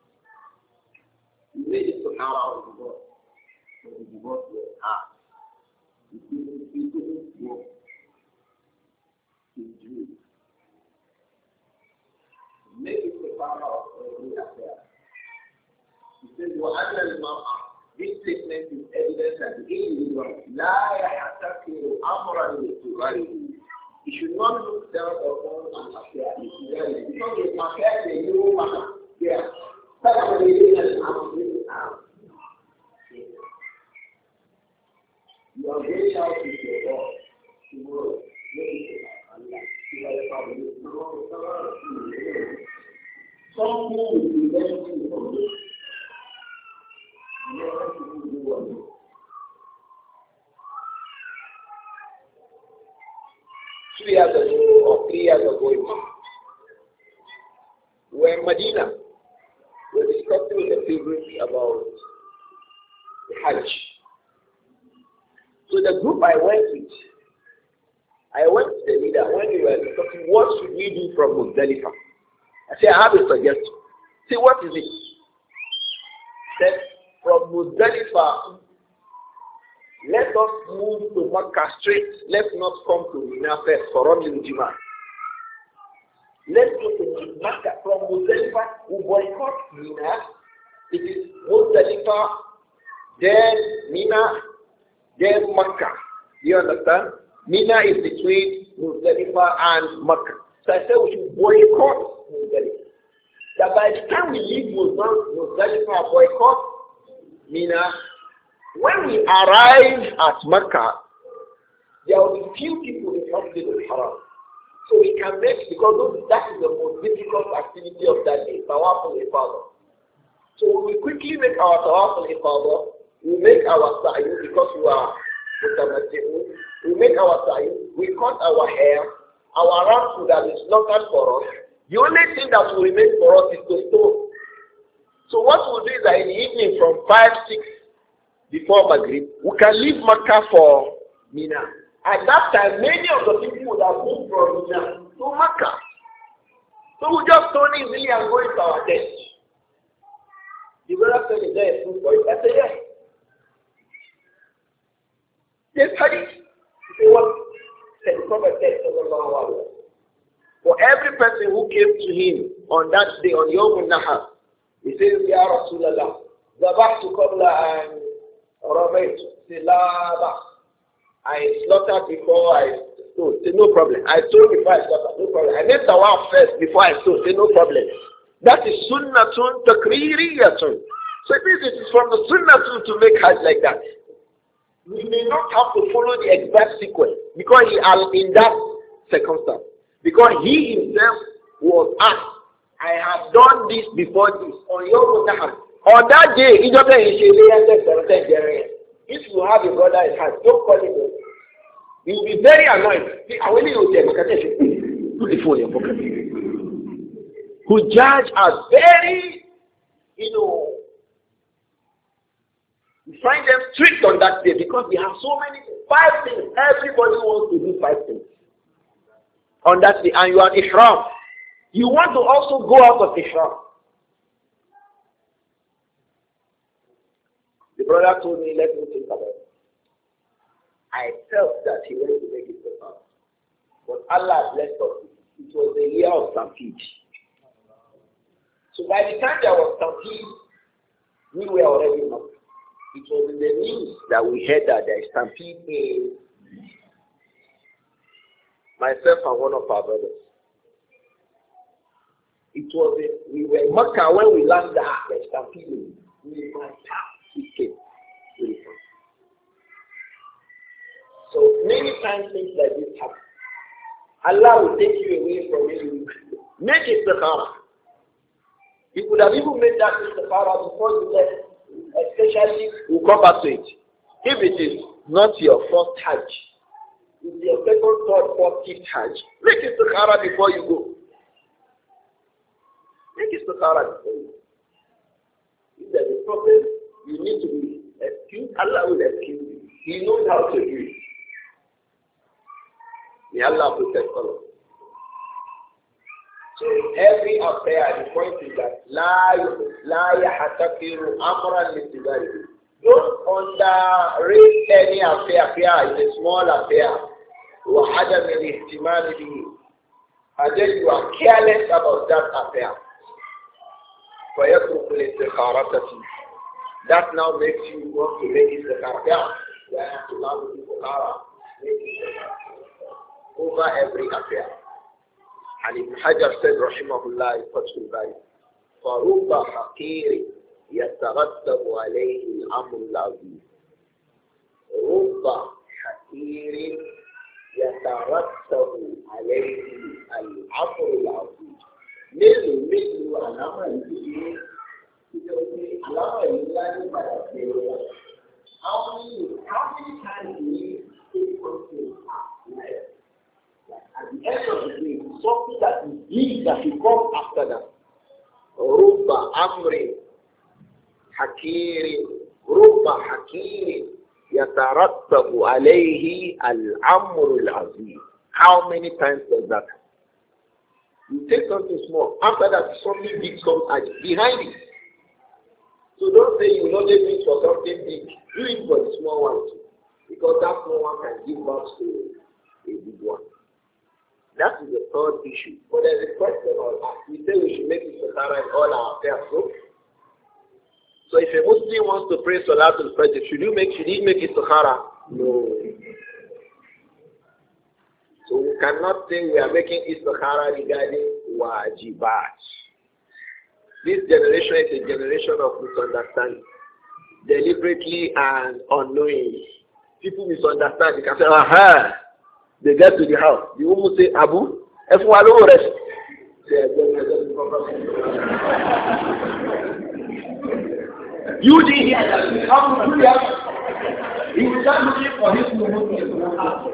He made it to have out divorce. So the divorce was hard. He couldn't walk. He drew. Make it to have out every affair. He says, وَأَنَّ الْمَرْأَةَ. This statement is evidence that the individual لا يحتكر أمرا لصغره. He should not look down upon an affair because it's affair they know matter. Yeah. You are very out with your God tomorrow. Something will prevent you from this. 2 years ago or 3 years ago, we were in Medina. We were discussing with the pilgrims about the Hajj. So the group I went to the leader when we were discussing what should we do from Muzdalifah. I said, I have a suggestion. Say, what is it? He said, from Muzdalifah, let us move to Makkah straight. Let's not come to Mina first for only Juma. Let's go to Makkah from Muzdalifah. We boycott Mina. It is Muzdalifah, then Mina, then Makkah. Do you understand? Mina is between Muzdalifah and Makkah. So I said we should boycott Muzdalifah. That by the time we leave Muzdalifah, boycott Mina, when we arrive at Makkah, there will be few people in Masjid al-Haram. So we can make, because that is the most difficult activity of that day, Tawaf al-Ifadah. So we quickly make our Tawaf al-Ifadah, we make our Sa'yu because we are Mutamatti'un, we make our Sa'yu, we cut our hair, our ram food that is slaughtered for us. The only thing that will remain for us is to stone. So what we'll do is that in the evening from 5, 6 before Maghrib, we can leave Makkah for Mina. At that time, many of the people would have moved from Mina to Makkah. So we just stone easily and go into our tent. The brother said, is there a food for it? I said, yes. Yes, hadith. He said, what? Said the Prophet said, for every person who came to him on that day, on Yawm al-Nahar, he says, Ya Rasulallah, Zabahtu qabla an ramaytu. Say, La ba. I slaughtered before I stole. Say, no problem. I stole before I slaughtered. No problem. I made tawaf first before I stole. Say, no problem. That is sunnatun takririyatun. So it means it is from the sunnatun to make hajj like that. We may not have to follow the exact sequence because he is in that circumstance. Because he himself was asked, I have done this before this on your Nahar. On that day, if you have a brother in hand, don't call him. He will be very annoyed. Put the phone in your pocket. Who judge as very, you find them strict on that day because they have so many, 5 things. Everybody wants to do 5 things on that day, and you are ihram. You want to also go out of ihram. The brother told me, let me think about it. I felt that he wanted to make it so far. But Allah blessed us. It was the year of Stampede. So by the time there was Stampede, we were already not. It was in the news that we heard that there is Stampede in myself and one of our brothers. It was we were in Makkah when we landed at the Stampede. We were so many times things like this happen. Allah will take you away from you. Make istikhara. He could have even made that istikhara before you left. Especially, we'll come back to it. If it is not your first Hajj, it's your second, third, fourth, fifth Hajj, make istikhara before you go. Make istikhara before you go. If there's a problem, you need to be excused. Allah will excuse you. He knows how to do it. May Allah protect all of us. So every affair, the point is that la yahtakiru amran litibari. Don't underrate any affair. Affair is a small affair. Wa adam al-ihtimal bihi. And then you are careless about that affair. فَيَتْرُكُ الْإِسْتِخَارَةَ فِيهِ. That now makes you want to make istikhara. You have to love istikhara. Make istikhara over every affair. And Ibn Hajar said, Rahimahullah, in Fathul Bari, فَرُبَّ حَقِيرٍ يَتَغَتَّبُ عَلَيْهِ الْأَمْرُ الْعَظِيمُ. رُبَّ حَقِيرٍ يَتَغَتَّبُ عَلَيْهِ الْأَمْرُ الْعَظِيمُ. Mélòó àlámà yìí ṣe àlámà yìí láyé padà sí ọ̀la. How many times do we take something like at the end of the day, something that is big that will come after that? Rubba amri hakirin, rubba hakirin yatarattabu alayhi al-amru al-azim. How many times does that happen? You take something small. After that, something big comes behind it. So don't say you only do it for something big. Do it for the small one too. Because that small one can give birth to a big one. That is the third issue. But there's a question on us. We say we should make it Sahara in all our affairs. So if a Muslim wants to pray Salatul Fajr, should he make it Sahara? No. So we cannot say we are making Istikhara regarding wajibat. This generation is a generation of misunderstanding. Deliberately and unknowingly. People misunderstand. They can say, aha! They get to the house. The woman say, Abu, F1 rest. You did hear that. How do you have? He was not looking for his woman.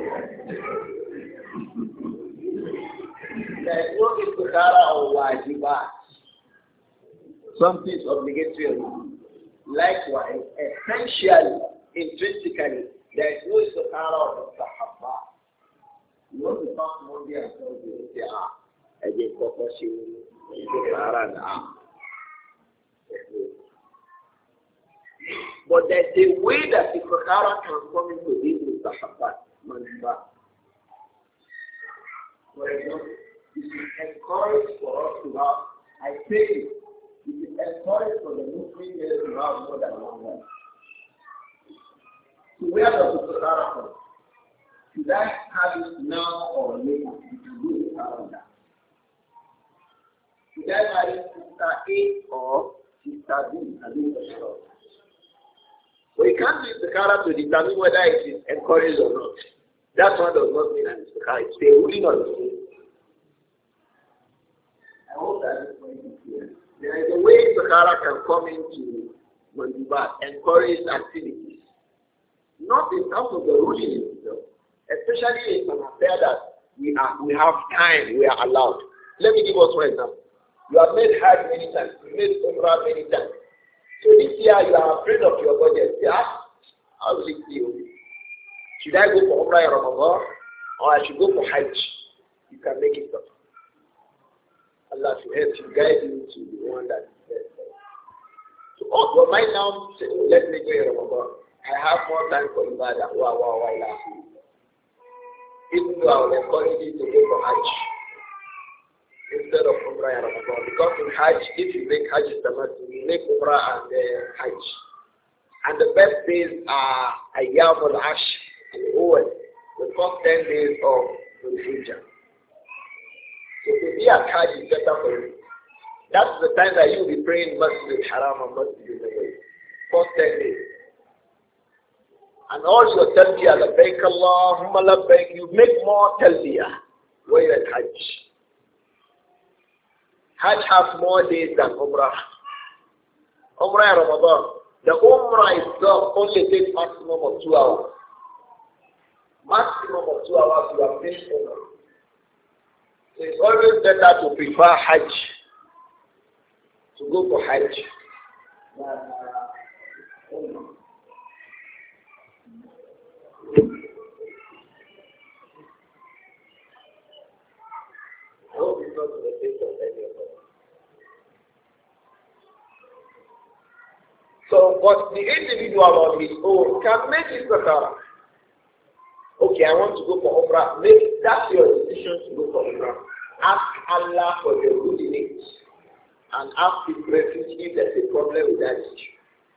There is no istikhara or wajibat. Something is obligatory. Likewise, essentially, intrinsically, there is no istikhara or mustahabba. You want to talk Monday and Thursday, you say, I did focus you, istikhara and But there's a way that istikhara can come into this mustahabbat, manfa. For example, it is encouraged for us to have, I say it is encouraged for the Muslim to have more than one wife. So where does the Sahara come? Should I have it now or later? To do it around that. Should I marry sister A or sister B? I mean the short. So you can't use the Sahara to determine whether it is encouraged or not. That one does not mean that it's the Sahara. It's a ruling on the same. I hope that is going to be clear. There is a way Sahara can come into Mandubat, encourage activities. Not in terms of the ruling itself, especially in an affair that we have time, we are allowed. Let me give us one example. You have made Hajj many times, you made Umrah many times. So this year you are afraid of your budget. Yeah? How will it be? Should I go for Umrah in Ramadan or I should go for Hajj? You can make it up. Allah should help you, guide you to the one that is best. So, your mind now say, let me go in Ramadan. I have more time for Ibadah. Wow. Even though I will encourage you to go for Hajj instead of Umrah and Ramadan. Because in Hajj, if you make Hajj you make Umrah and Hajj. And the best days are Ayyam al-Ash and Owen, the first 10 days of the Hijjah. So to be at Hajj is better for you. That's the time that you will be praying Masjid al-Haram and Masjid al-Nabawi. First 10 days. And all your talbiyah, labbaik Allahumma labbaik, you make more talbiyah when you're at Hajj. Hajj has more days than Umrah. Umrah and Ramadan. The Umrah itself only takes maximum of 2 hours. Maximum of 2 hours you have finished Umrah. So it's always better to prefer Hajj, to go for Hajj. I hope it's not to the face of any of us. So, but the individual on his own can make his zakah. Okay, I want to go for Umrah. That's your decision to go for Umrah. Ask Allah for your good in it. And ask His refuge if there's a problem with that issue.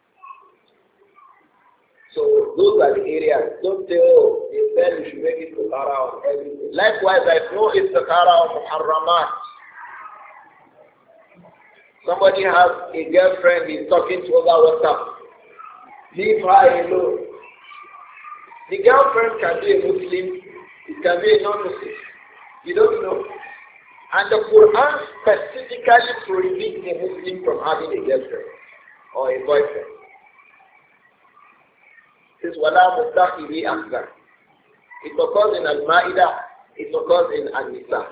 So those are the areas. Don't say, oh, they said you should make it Istikhara on everything. Likewise, there's no Istikhara on Muharramat. Somebody has a girlfriend he's talking to over WhatsApp. Leave her alone. The girlfriend can be a Muslim, it can be a non-Muslim. You don't know. And the Quran specifically prohibits a Muslim from having a girlfriend or a boyfriend. It says, Wala Mustakhiri Akbar. It occurs in Al-Ma'idah, it occurs in An-Nisa.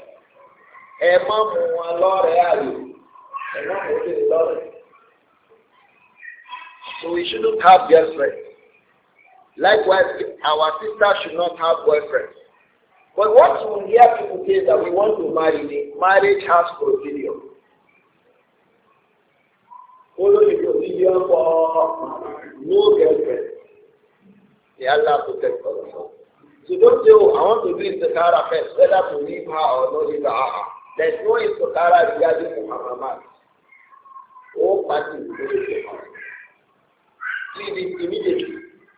So we shouldn't have girlfriends. Likewise, our sisters should not have boyfriends. But what you will hear people say is that we want to marry, the marriage has procedure. Follow the million for no girlfriend. May Allah protect all of us. So don't say, oh, I want to do istikhara first, whether to leave her or not leave her. There's no istikhara regarding Muhammad. All parties will do istikhara. Leave it immediately.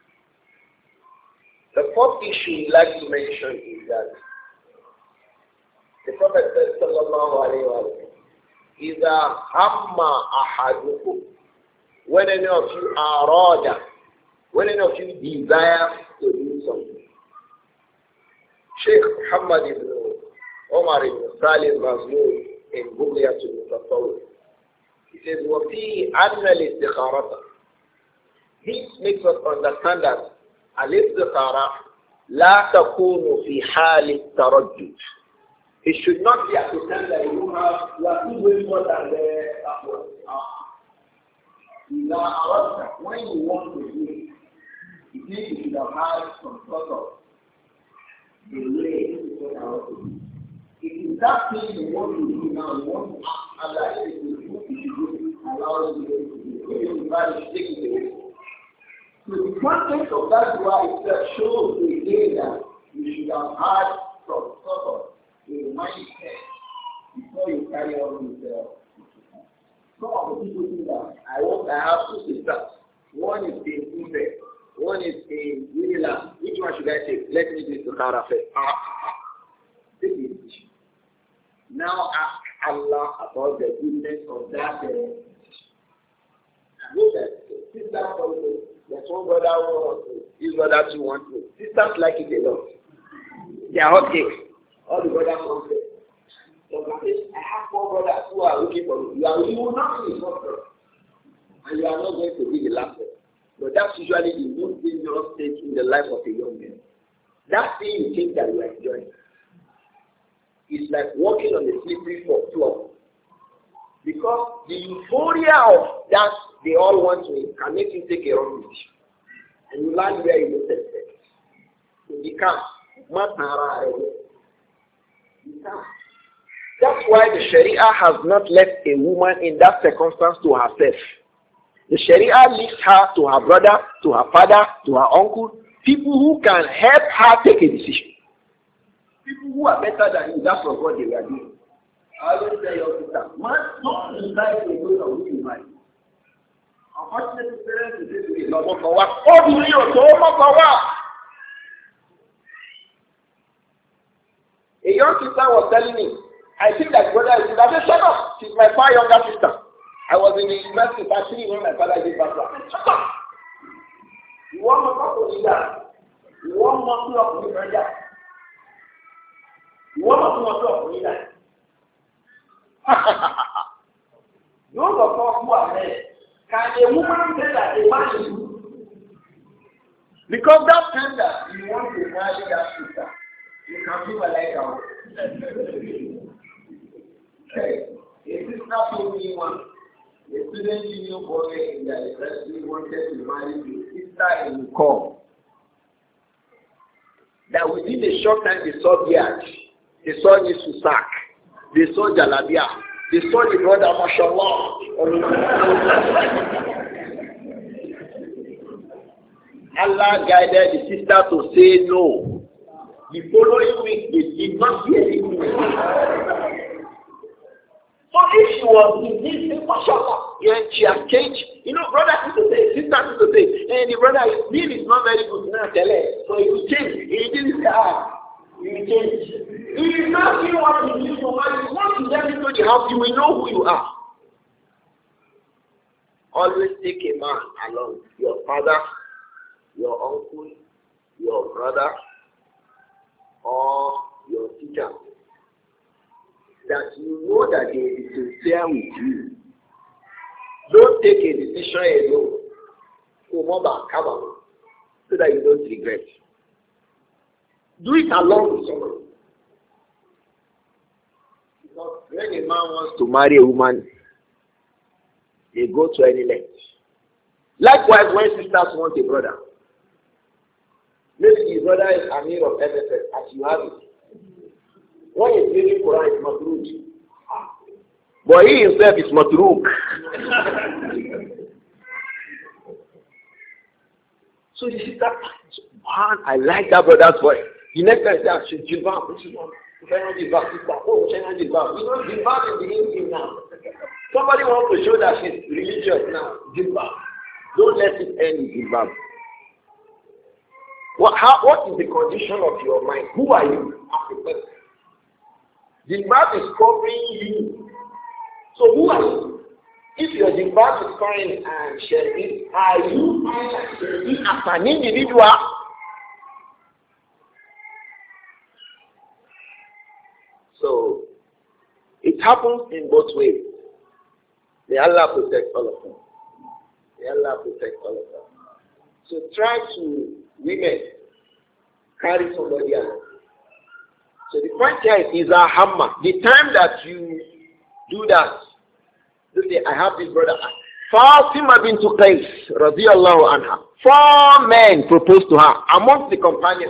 The fourth issue we'd like to mention is that the Prophet said, sallallahu alayhi wa sallam, إِذَا هَمَّ أَحَدُكُمْ, when any of you are ordered, when any of you desire to do something. Sheikh Muhammad ibn Omar ibn Salim Mazmur in Bughyatul Mutatawwir, he says, وَفِي أَنَّ الْإِسْتِخَارَةَ. This makes us understand that al-istikhara la takunu fi hali tarajjud. It should not be at the time that you are too way more than the upward. When you want to do it, it means you should have had some sort of delay in what I want to do. It is that thing you want to do now, you want to ask Allah if you do, allow you to do it. If you invite, take it away. So the context of that dua itself shows the idea that you should have had some sort of a mindset before you carry on with the some of the people think that I have two sisters. One is in Ife, one is in Unila. Which one should I take? Let me do Istikhara first. This is the issue. Now ask Allah about the goodness of that. I know that sisters also. There's one brother who wants to, his brother too wants to. Sisters like it a lot. They are hot cakes. All the brothers want it. So I have four brothers who are looking for me. You will not be the first brother. And you are not going to be the last one. But that's usually the most dangerous stage in the life of a young man. That thing you think that you are enjoying. It's like walking on a slippery floor. Because the euphoria of that they all want to can make you take a wrong decision. And you land where you don't expect. So you can't. That's why the Sharia has not left a woman in that circumstance to herself. The Sharia leaves her to her brother, to her father, to her uncle, people who can help her take a decision. People who are better than you, that's what they are doing. I always tell your sister, man, don't decide to go to who you marry. Unfortunately, parents will say to me, no, a young sister was telling me, I think that brother is good. I said, shut up. She's my far younger sister. I was in the university actually when my father gave birth to her. Shut up. You want to talk to me that? You want to talk to me that? You want to talk to me that? Those of us who are men, can a woman say that a man is good? Because that time that you want to marry that sister, you can do like her. Okay. A sister told me once, a student union boy in the university wanted to marry his sister in Nicole. That within a short time they saw Biat, they saw Nisusak, they saw Jalabia, they saw the brother Mashallah. Allah guided the sister to say no. The following week, they did not hear anything. So if she was in this, mashallah, yeah, she has changed. You know, brother used to say, sister used to say, and the brother, his deal is not very good now, tell her. So he will change. He didn't say, he will change. He is not you what he needs to marry. Once you get into the house, you will know who you are. Always take a man along. Your father, your uncle, your brother, or your teacher. That you know that they will be sincere with you. Don't take a decision alone. So that you don't regret. Do it along with someone. Because when a man wants to marry a woman, they go to any length. Likewise, when sisters want a brother, maybe the brother is Amir of MFS, as you have it. When he's reading Quran, it's Matruk. But he himself is Matruk. So the sister, man, I like that brother's voice. The next time I said, jilbab, this is one. Jilbab, sister. Oh, China jilbab. You know, jilbab is the in thing now. Somebody wants to show that she's religious now. Jilbab. Don't let it end in jilbab. What is the condition of your mind? Who are you as a person? Jilbab is covering you. So who are you? If your jilbab is fine and sharing, are you fine and sharing as an individual? So it happens in both ways. May Allah protect all of us. May Allah protect all of us. So try to, women, carry somebody else. So the point here is a hammer. The time that you do that, you say, I have this brother. Fatima bint Qais, radiyallahu anha. 4 men proposed to her amongst the companions.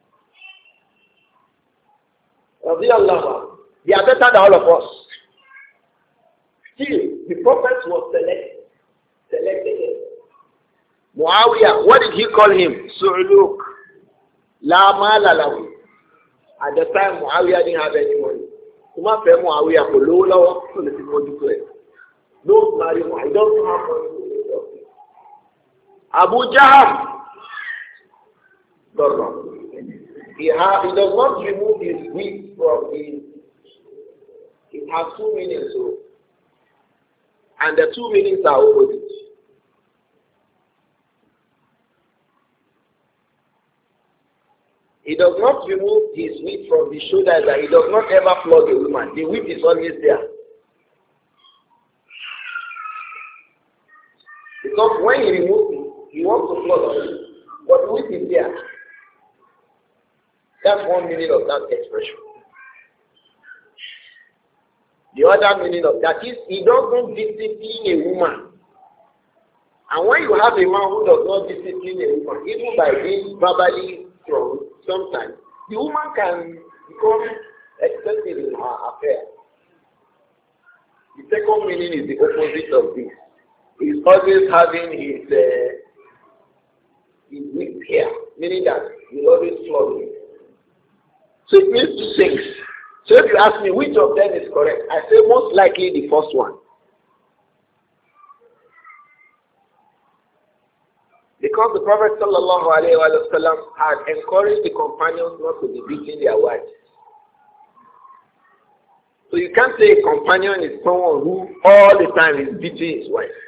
Radiyallahu anha. They are better than all of us. Still, the prophet was selected. Muawiyah, what did he call him? Su'luk. La mala lahu. At the time, Muawiyah didn't have any money. Kuma fe Muawiyah ko lowo lowo so le fi moju to e. Don't marry Muawiyah. He doesn't have money. Abu Jahal. He does not remove his wheat from his. It has 2 meanings, so, and the 2 meanings are opposite. He does not remove his whip from the shoulders, and he does not ever flog a woman. The whip is always there. Because when he removes it, he wants to flog her. But the whip is there. That's one meaning of that expression. The other meaning of that is he doesn't discipline a woman. And when you have a man who does not discipline a woman, even by being verbally strong, sometimes the woman can become excessive in her affair. The second meaning is the opposite of this. He's always having his whip here, meaning that he's always flogging. So it means 2 things. So if you ask me which of them is correct, I say most likely the first one. Because the Prophet ﷺ had encouraged the companions not to be beating their wives. So you can't say a companion is someone who all the time is beating his wife.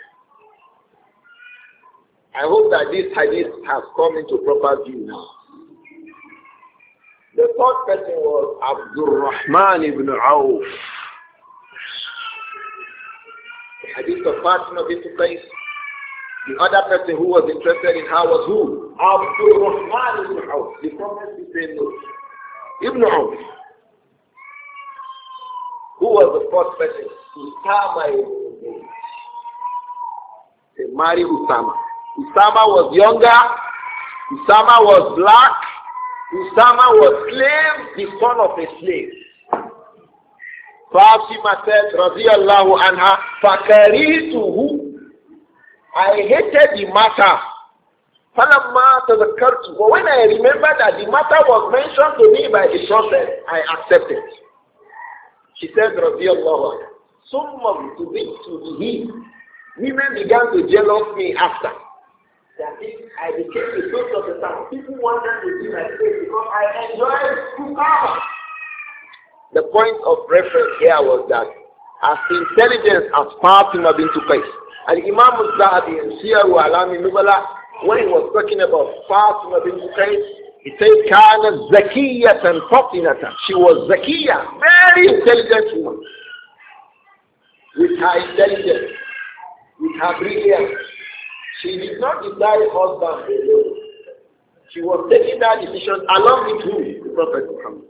I hope that this hadith has come into proper view now. The 3rd person was Abdul Rahman ibn Auf. The hadith of Fatima bint Qais. The other person who was interested in her was who? Abdul Rahman ibn Auf. The Prophet said no. Ibn Auf. Who was the 4th person? Usama ibn Zayd. They married Usama. Usama was younger. Usama was black. Usama was slave, the son of a slave. Fatima said, radiyallahu anha, fakarituhu. I hated the matter. Falamma tadhakkartu. But when I remember that the matter was mentioned to me by the Prophet, I accepted. She said, radiyallahu anha, summa to be. Women began to jealous me after. That is, I became the source of the town. People wanted to see my face because I enjoyed Kukama. The point of reference here was that as intelligent as Fatima bint Qais, and Imam al-Zahabi and Siyaru Alami Nubala, when he was talking about Fatima bint Qais, he said, Kana Zakiyatan Fatinatan. She was Zakiyah, very intelligent woman. With her intelligence, with her brilliance, she did not decide husband alone. She was taking that decision along with who? The Prophet Muhammad.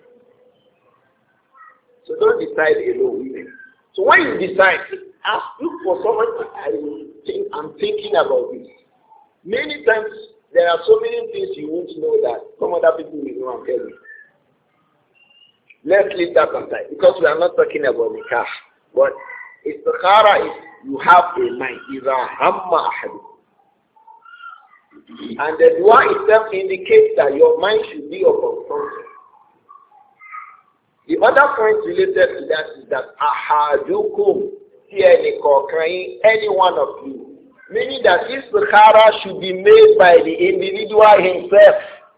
So don't decide alone, women. So when you decide, look for someone. I'm thinking about this. Many times there are so many things you won't know that some other people will know and tell you. Let's leave that aside because we are not talking about nikah. But istikhara is you have a mind. إِذَا هَمَّ أَحَدُكُمْ. And the dua itself indicates that your mind should be upon something. The other point related to that is that ahadukum, any one of you. Meaning that istikhara should be made by the individual himself.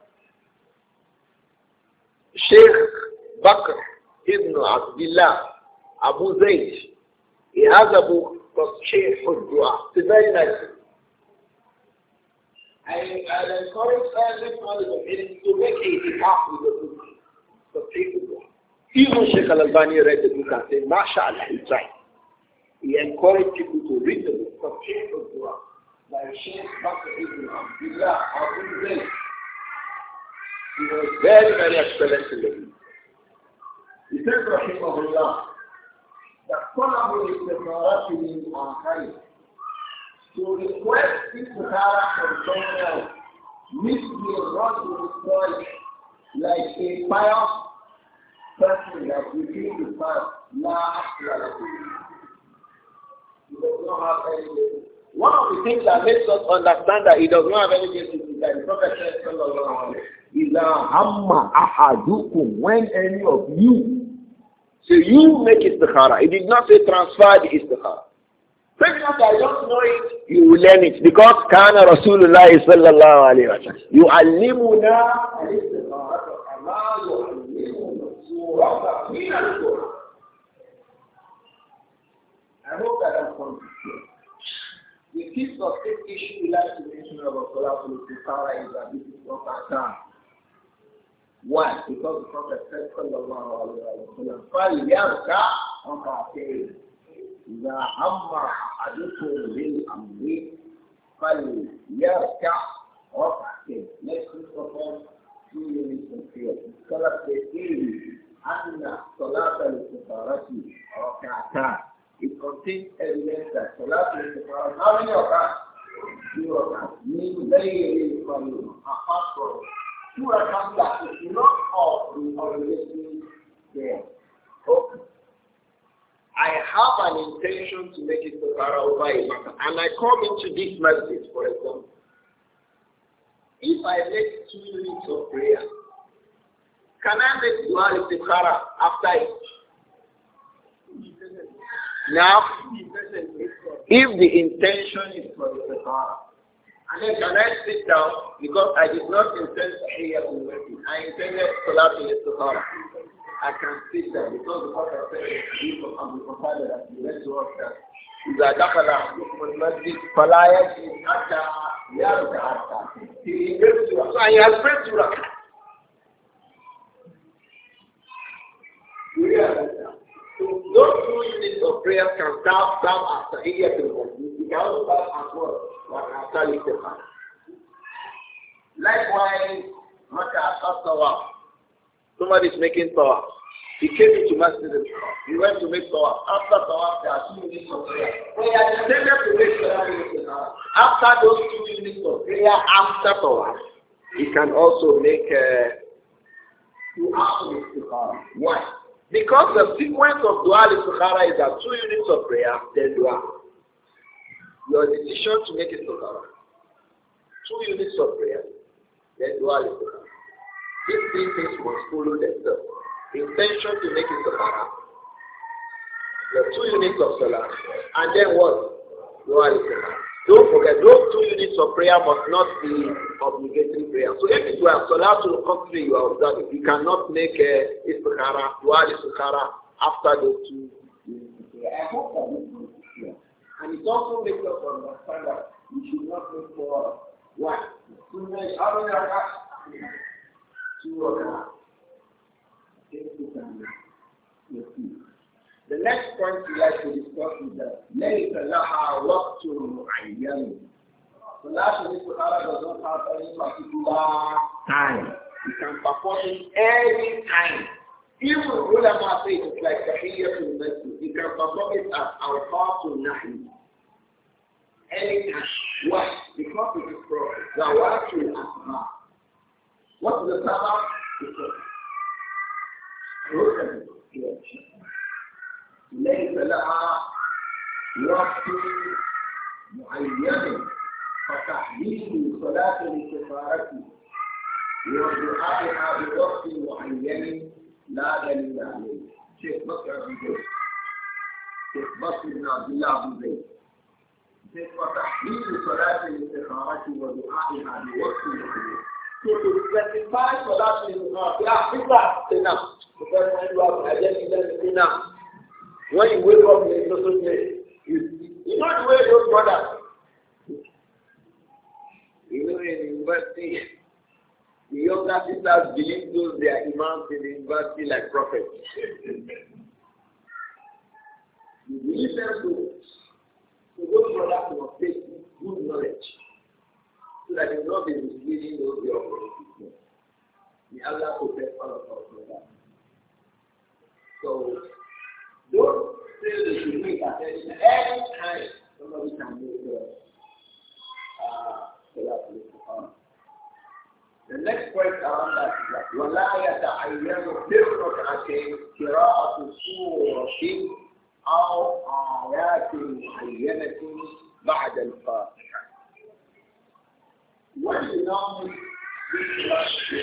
Sheikh Bakr ibn Abdullah Abu Zayd, he has a book called Sheikh Dua. It's very nice. I encourage everyone to make a half with the book for people. Even Sheikh Al-Albani read the book and said, MashaAllah, he's right. He encouraged people to read the book for Sheikh Dua by Sheikh Bakr ibn Abdullah Abu Zayd. He was very, very excellent in the book. He said, Rahimahullah, that Qalabu is in our high. To request istikhara from someone else needs to be a rod to destroy like a pious person that reveals the fire. He does not have anything. One of the things that makes us understand that he does not have anything to do that the Prophet said, sallallahu alayhi wa sallam, when any of you, so you make istikhara. He did not say transfer the istikhara. So if I don't know it, you will learn it. Because Kana Rasulullah sallallahu alayhi wa sallam yu'allimuna al-istikhara kama yu'allimuna surata min al-Qur'an. I hope that I'm confused. The key of this issue we like to mention about Salatul Istikhara is that this is not our time. Why? Because the Prophet said sallallahu alayhi wa sallam, إذا أمر أحدكم بالأمر فليركع ركعتين. Let's look upon 2 units of prayer. الصلاة التي أن صلاة الاستخارة ركعتان. It contains evidence that صلاة الاستخارة, how many of us? 2 rakats. Means very apart from 2 rakats that is not of the obligatory prayer. Okay. I have an intention to make it istikhara over a matter, and I come into this message, for example. If I make 2 units of prayer, can I make dua istikhara after it? Now, if the intention is for istikhara, and then can I sit down because I did not intend tahiyatul masjid, I intended salatul istikhara. I can sit down because the Prophet said from Abu Qatada that he went to us that إذا دخل أحدكم المسجد فلا يجلس حتى يركع ركعتين. He has prayed to rak'ah. So those 2 units of prayer can start after tahiyatul masjid. It can also start as well, but after istikhara. Likewise, after tawaf. Somebody is making tawaf. He came into Masjid al-Haram. He went to make tawaf. After tawaf, there are 2 units of prayer. He had intended to make tawaf. After those 2 units of prayer, after tawaf, he can also make 2 hours of istikhara. Why? Because the sequence of dua istikhara is that 2 units of prayer, then dua. Your decision to make istikhara. 2 units of prayer, then dua istikhara. These 3 things must follow themselves. Intention to make istikhara, the 2 units of salah, and then what? Dua istikhara. Don't forget, those 2 units of prayer must not be obligatory prayer. So if you have salatul qasr, you are observing, you cannot make istikhara, dua istikhara after those 2 units of prayer. I hope that this is clear. And it also makes us understand that we should not look for what? How many rakats? 2 rakats. The next point we like to discuss is that لَيْسَ لَهَا وَقْتٌ مُعَيَّنٌ. Salatul Istikhara does not have any particular time. You can perform it any time. Even ulama say it's like tahiyyatul masjid. You can perform it as awqatul nahi. Any time. Why? Because it is from zawatul asma. What is the sabbath? ليس لها وقت معين فتحديد صلاة الاستخارة ودعائها بوقت معين لا دليل عليه. شيخ بكر بن زيد، شيخ بكر بن عبد الله بن زيد، وتحديد صلاة الاستخارة ودعائها بوقت معين. So to specify Salat al-Istikhara, enough. Because when you have identity, enough. When you wake up in a social place, you know the way those brothers. You know, in university, the younger sisters believe those they are imams in the university like prophets. You believe them too. So those brothers must take good knowledge, so that they will not be misleading those young people. May Allah protect all of us from that. So, don't say they should make attention any time somebody can make the next point around that is that وَلَا يَتَعَيَّنُ فِي الرَّكْعَتَيْنِ قِرَاءَةُ سُورَةٍ أَوْ آيَاتٍ مُعَيَّنَةٍ بَعْدَ الْفَاتِحَةِ. When you now make this class,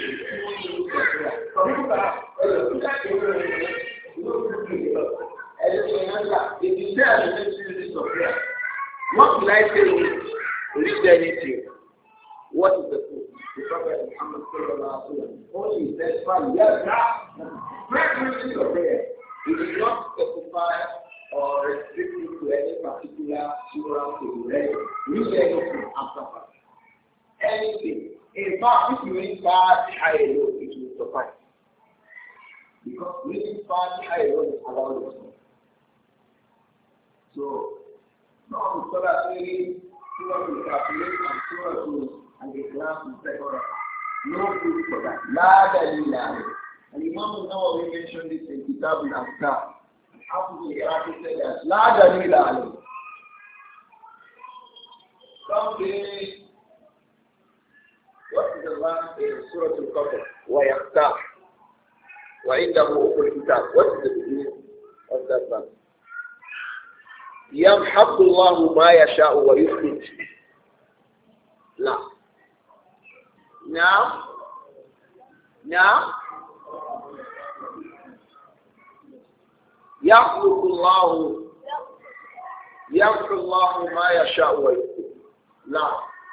what will I say? Read anything. What is the proof? The Prophet Muhammad sallallahu alaihi wasallam only said, "Practice your prayer." It is not specified or restricted to any particular surah to be read. Read anything after that. Anything. In fact, if you read Fatiha alone, it will suffice. Because reading Fatiha alone is allowed. So, now we start reading surah to calculate and surah to and the class in second rakah. No proof for that. La dalila. And Imam Nawawi mentioned this in Kitab al-Afkar. Hafiz al-Iraqi said that La dalila alayhi. Someday, what is the last in Surah Al-Qadr? وَيَخْتَارُ وَعِنْدَهُ أُمُّ الْكِتَابِ. What is the beginning of that verse? يَمْحَقُ اللَّهُ مَا يَشَاءُ وَيُثْبِتُ. La. Now, يَخْلُقُ اللَّهُ مَا يَشَاءُ وَيُثْبِتُ. La.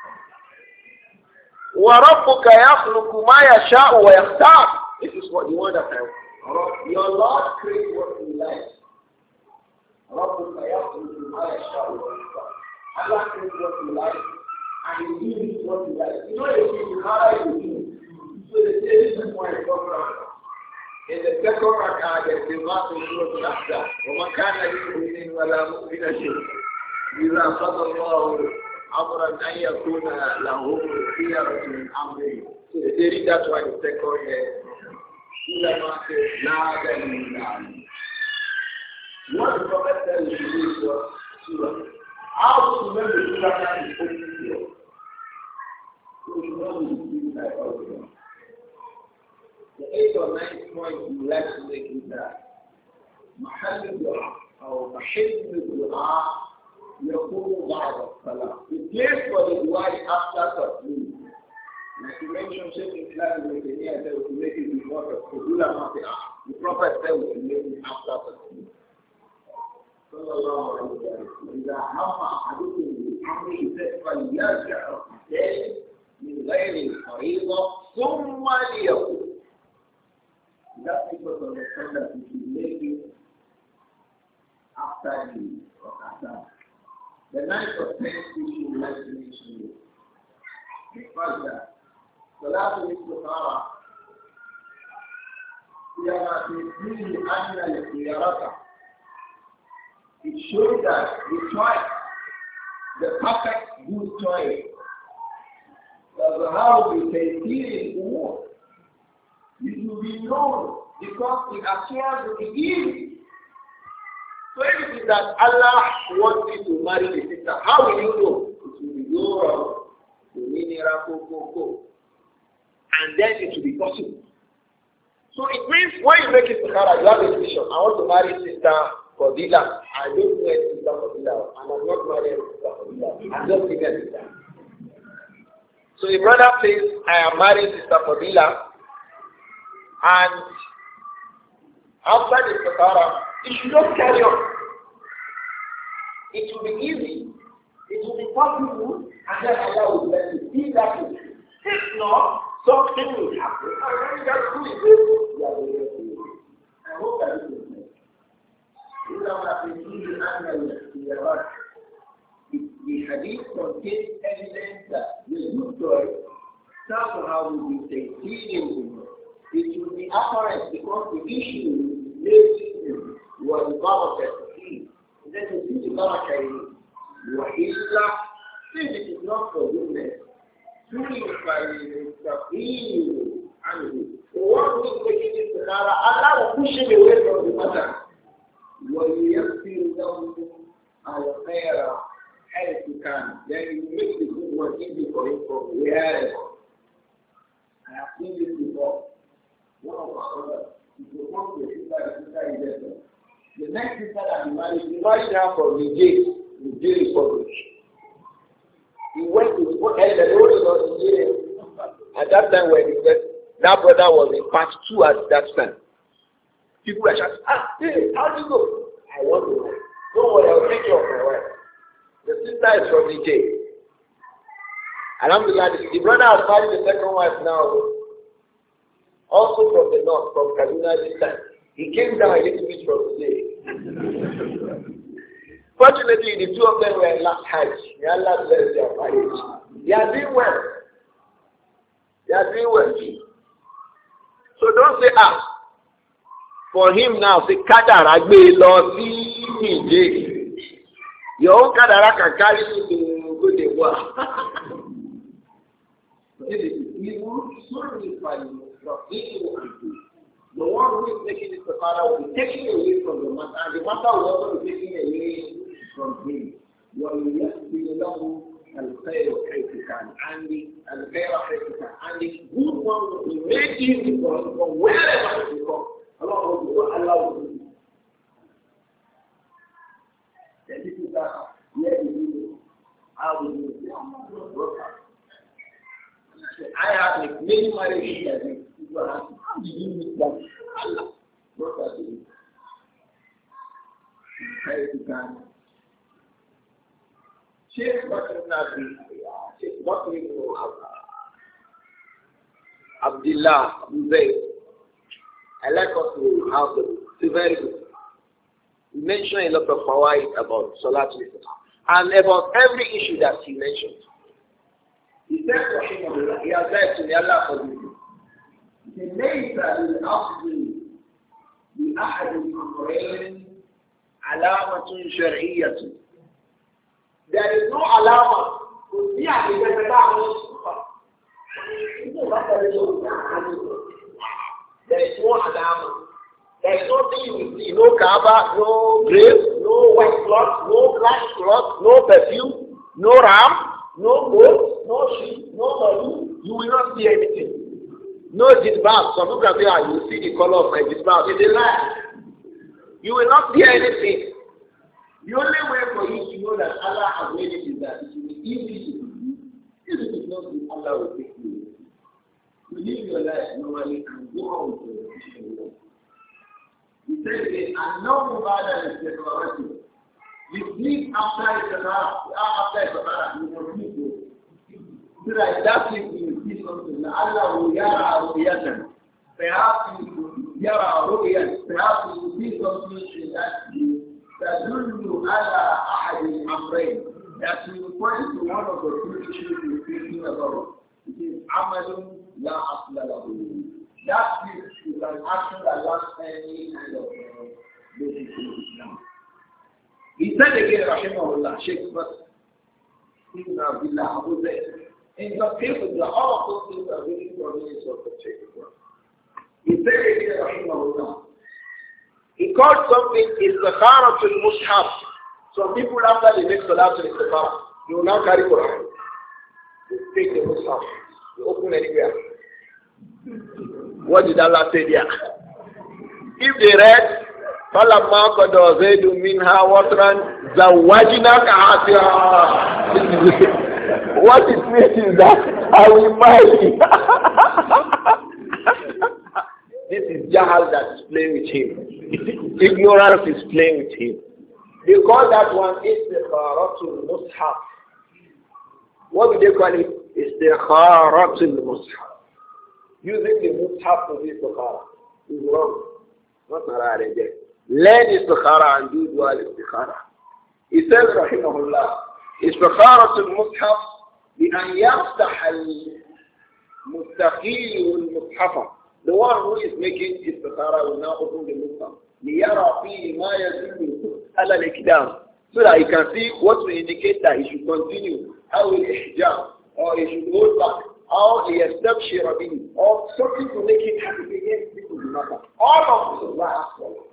وَرَبُّكَ يَخْلُقُ مَا يَشَاءُ وَيَخْتَارُ. This is what you want to have. Your Lord creates what you like. رَبُّكَ يَخْلُقُ مَا يَشَاءُ وَيَخْتَارُ. Allah creates what you like, and you do what you like. You know you how you do. So the same is why it's in the second rakah, there's the verse in Surah Al-Ahzab. وَمَا كَانَ لِمُؤْمِنٍ وَلَا مُؤْمِنَةٍ إِذَا قَضَى اللَّهُ أمرا أن يكون له خيرة من أمره. So they read that one in second year. Ulama says, La dalila. What the Prophet said is was Surah. How to remember the Surah is open here. So you know we do like all of them. The 8th or 9th point we like to make is that محل الدعاء أو محل الدعاء يقوم بعد الصلاة. The place for the dua is after tasleem. Like you mentioned, Sheikh Islam in the near that we make it before the the Prophet said we can make it after tasleem. Sallallahu alaihi wasallam. إذا هم أحدكم بأمره فليرجع ركعتين من غير الفريضة ثم ليقول. That's because of the fact that we should make it after the rak'ah. The 9th or 10th issue we like to mention is the fact that Salat al-Istikhara it shows that the choice, the perfect good choice, how we can feel it, it will be known because the assurance will be given. So if it is that Allah wants you to marry the sister, how will you know? It will be your and then it will be possible. So it means when you make it to Khara, you have a decision. I want to marry sister Fadila. I don't know a sister Fadila. And I'm not marrying sister Fadila. I'm just giving a sister. So a brother says, I am married Sister Fadila, and after the Istikhara, it should not carry on. It will be easy, it will be possible, and then Allah will let you see that. If not, something will happen. And when that food is able, you are able to do it. I hope that this is nice. The hadith contains evidence that the good story somehow will be taken. It will be apparent because the issue was about the then you see the Barakah since it is not forgiveness, truly by the and the one who is taking it to Allah will push him away from the matter. وَيَغْفِرُ لَهُ الْخَيْرَ حَيْثُ كَانَ. Then you make the good one easy for him from wherever. I have seen this before. One of our brothers, he proposed to a sister in Denver. The next sister that he married her from Niger Republic. He went to the at that time when he said that brother was in part 2 at that time. People were shouting, hey, how do you go? I want to know. Don't worry, I'll take care of my wife. The sister is from Niger. Alhamdulillah, the brother has married the second wife now. Also from the north, from Kaduna this time. He came down a little bit from the day. Fortunately, the two of them were in last Hajj. May Allah bless their marriage. They are doing well. They are doing well. So don't say, for him now, say, Kadara gbe lo si Niger. Your own Kadara can carry you to Côte d'Ivoire. It is evil, certainly by from evil and good. The one who is making this father will be taken away from the matter, and the matter will also be taken away from him. وَيَسْبِرُ لَهُ الْخَيْرُ حَيْثُ كَانَ. And the good one will be made easy for him from wherever he comes. Allah will do. Then this is where we do. How we do it. I have many marriages that people ask, how did you meet that? Allah. What are you? Sheikh Bakr Nabi, Sheikh Bakr Abdullah Abu Zayd. I like us to have the book. It's very good. He mentioned a lot of fawaid about Salatul Istikhara and about every issue that he mentioned. He said to him, he has said to me, Allah forgive you. He said, لَيْسَ لِلْأَصْلِ بِأَحَدِ الْأَمْرَيْنِ عَلَامَةٌ شَرْعِيَّةٌ. There is no alama. There is no alama. There is nothing you will see. No Kaaba, no grave, no white cloth, no black cloth, no perfume, no ram, no goat, no sheep, no balloon. You will not see anything. No jilbab. Some people can say, you see the color of my jilbab. It's a lie. You will not see anything. The only way for you to know that Allah has made it is that it will be easy to do. If it is not good, Allah will take you. You live your life normally and go on with your decision. He said again, and no matter is declarative. You sleep after Istikhara, you will sleep good. So that that sleep you see something. Allah will yara ru'yatan. Perhaps you will yara ru'yatan. Perhaps you will see something in that sleep. تدل على أحد الأمرين that will point to one of the two issues we're thinking about. It is عمل لا أصل له. That is an action that lacks any kind of basis in Islam. He said again, Rahimahullah, Sheikh Ibn Abdullah Abu Zayd, in the case of all of those things are really prominent of the Sheikh. He said again, Rahimahullah, he called something Istikhara to Mushaf. Some people after they make Salah to Istikhara, they will now carry Quran. They take the Mushaf. They open anywhere. What did Allah say there? If they read, فَلَمَّا قَدَى زَيْدٌ مِنْهَا وَطْرًا زَوَّجْنَاكَ عَسِرًا. What it means is that I will marry. This is Jahal that is playing with him. Ignorance is playing with him. They call that one Istikharatul Mushaf. What do they call it? Istikharatul Mushaf. Using the Mushaf to do Istikhara is wrong. Not Narare. Learn Istikhara and do Dua Istikhara. He says, Rahimahullah, Istikharatul Mushaf بأن يفتح المستقيل والمصحف. The one who is making istikhara will now open the Mus'haf. لِيَرَى فِيهِ مَا يَزِيدُ عَلَى الْإِقْدَامِ. So that he can see what will indicate that he should continue. How will ihjam, or he should hold back. How he يَسْتَبْشِرَ بِهِ, or something to make him happy against people do matter. All of this is Allah has for.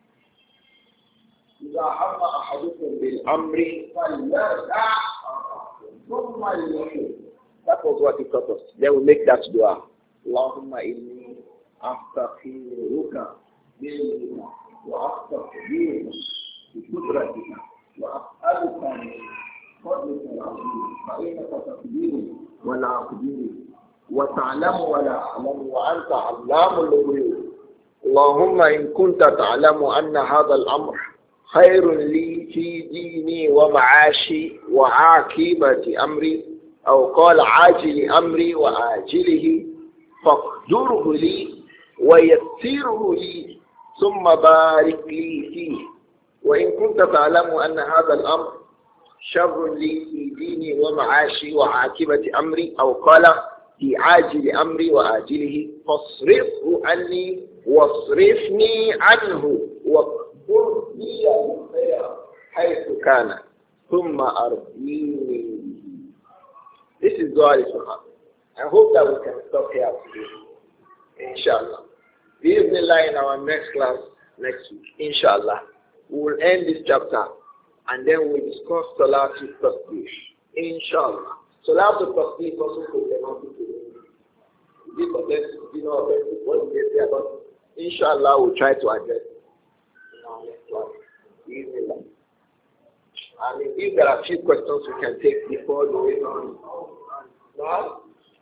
إِذَا حَمَّ أَحَدُكُمْ بِالْأَمْرِ فَلْيَرْجَعْ ثُمَّ لْيُحِبْ. That was what he taught us. Then we make that dua. Allahumma inni أستغفرك بعلمك وأستغفرك بقدرتك وأسألك من فضلك العظيم فإنك تقدير ولا أقدر وتعلم ولا أعلم وأنت علام الغيوب. اللهم إن كنت تعلم أن هذا الأمر خير لي في ديني ومعاشي وعاقبة أمري أو قال عاجل أمري وآجله فاقدره لي ويسره لي ثم بارك لي فيه. وإن كنت تعلم أن هذا الأمر شر لي في ديني ومعاشي وعاقبة أمري أو قال في عاجل أمري وآجله فاصرفه عني واصرفني عنه واقدر لي الخير حيث كان ثم أرضيني. This is Dua al-Suha. I hope that we can stop here today. Inshallah. Bismillah, in our next class next week. Inshallah. We will end this chapter and then we'll discuss Salatul Tasbih. Inshallah. Salatul Tasbih is also for the mountain today. This what we say about it. Inshallah, we'll try to address it in our next class. Bismillah. And if there are a few questions we can take before going on. Now?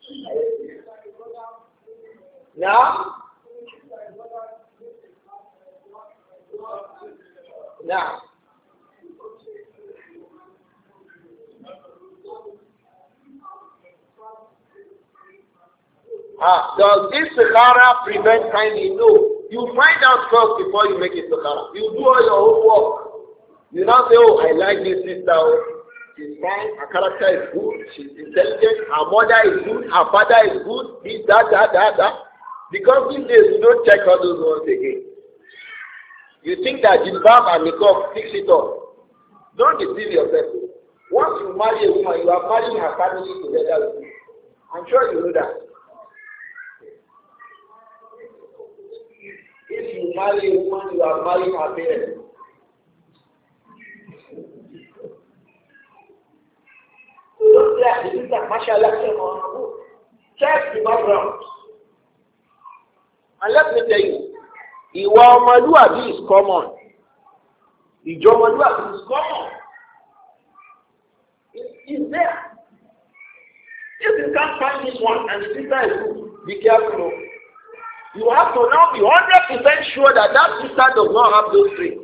Now? Now? Does this Sahara prevent kindly? No. You find out first before you make it Sahara. You do all your homework. You now say, oh, I like this sister. She's fine. Her character is good. She's intelligent. Her mother is good. Her father is good. This, that. Because these days you don't check all those ones again. You think that jilbab and niqab fix it up. Don't deceive yourself. Once you marry a woman, you are marrying her family together with you. I'm sure you know that. If you marry a woman, you are marrying her parents. Don't say, this is a mashallah. Check the background. And let me tell you, ìwà ọmọlúwàbí is common. Ìjọ ọmọlúwàbí is common. It's there. If you can't find this one and the sister is good, be careful. You have to now be 100% sure that that sister does not have those traits.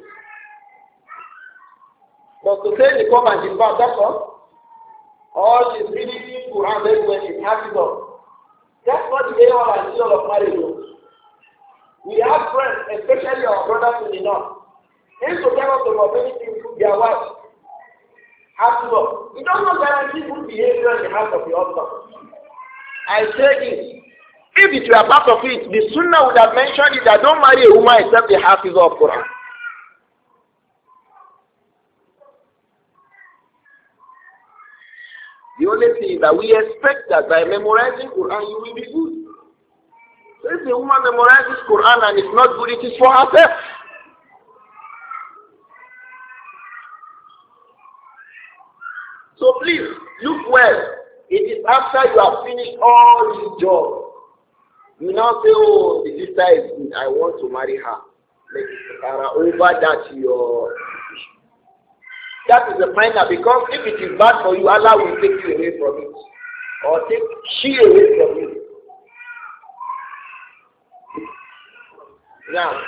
But to say the come and the back, that's all. All she's reading Quran very well, she's happy about. That's not the way all I see all of marriage. We have friends, especially our brothers in the north. They used to tell us about many things to their wives. Happy about. It does not guarantee good behavior in the house of the husband. I say this. If it were part of it, the Sunnah would have mentioned it that don't marry a woman except the Hafiz of Quran. The only thing is that we expect that by memorizing Quran you will be good. So if a woman memorizes Quran and it's not good, it is for herself. So please, look well. It is after you have finished all this job. You now say, oh, the sister is good. I want to marry her. Over that, your That is the final, because if it is bad for you, Allah will take you away from it. Or take she away from you. Now,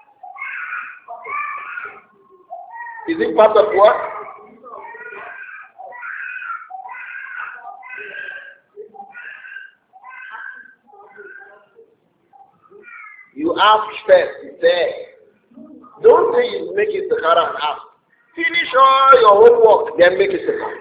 is it part of what? You ask first, say. Don't say you make it Sahara and ask. Finish all your homework, then make it Sahara.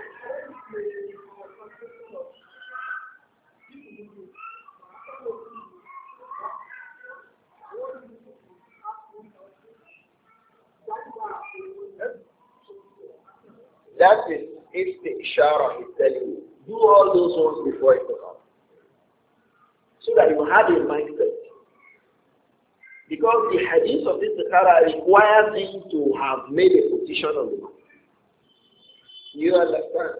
That is if the Ishara is telling you. Do all those ones before it comes. So that you have a mindset. Because the hadith of this Zakara requires him to have made a position on the matter. You understand?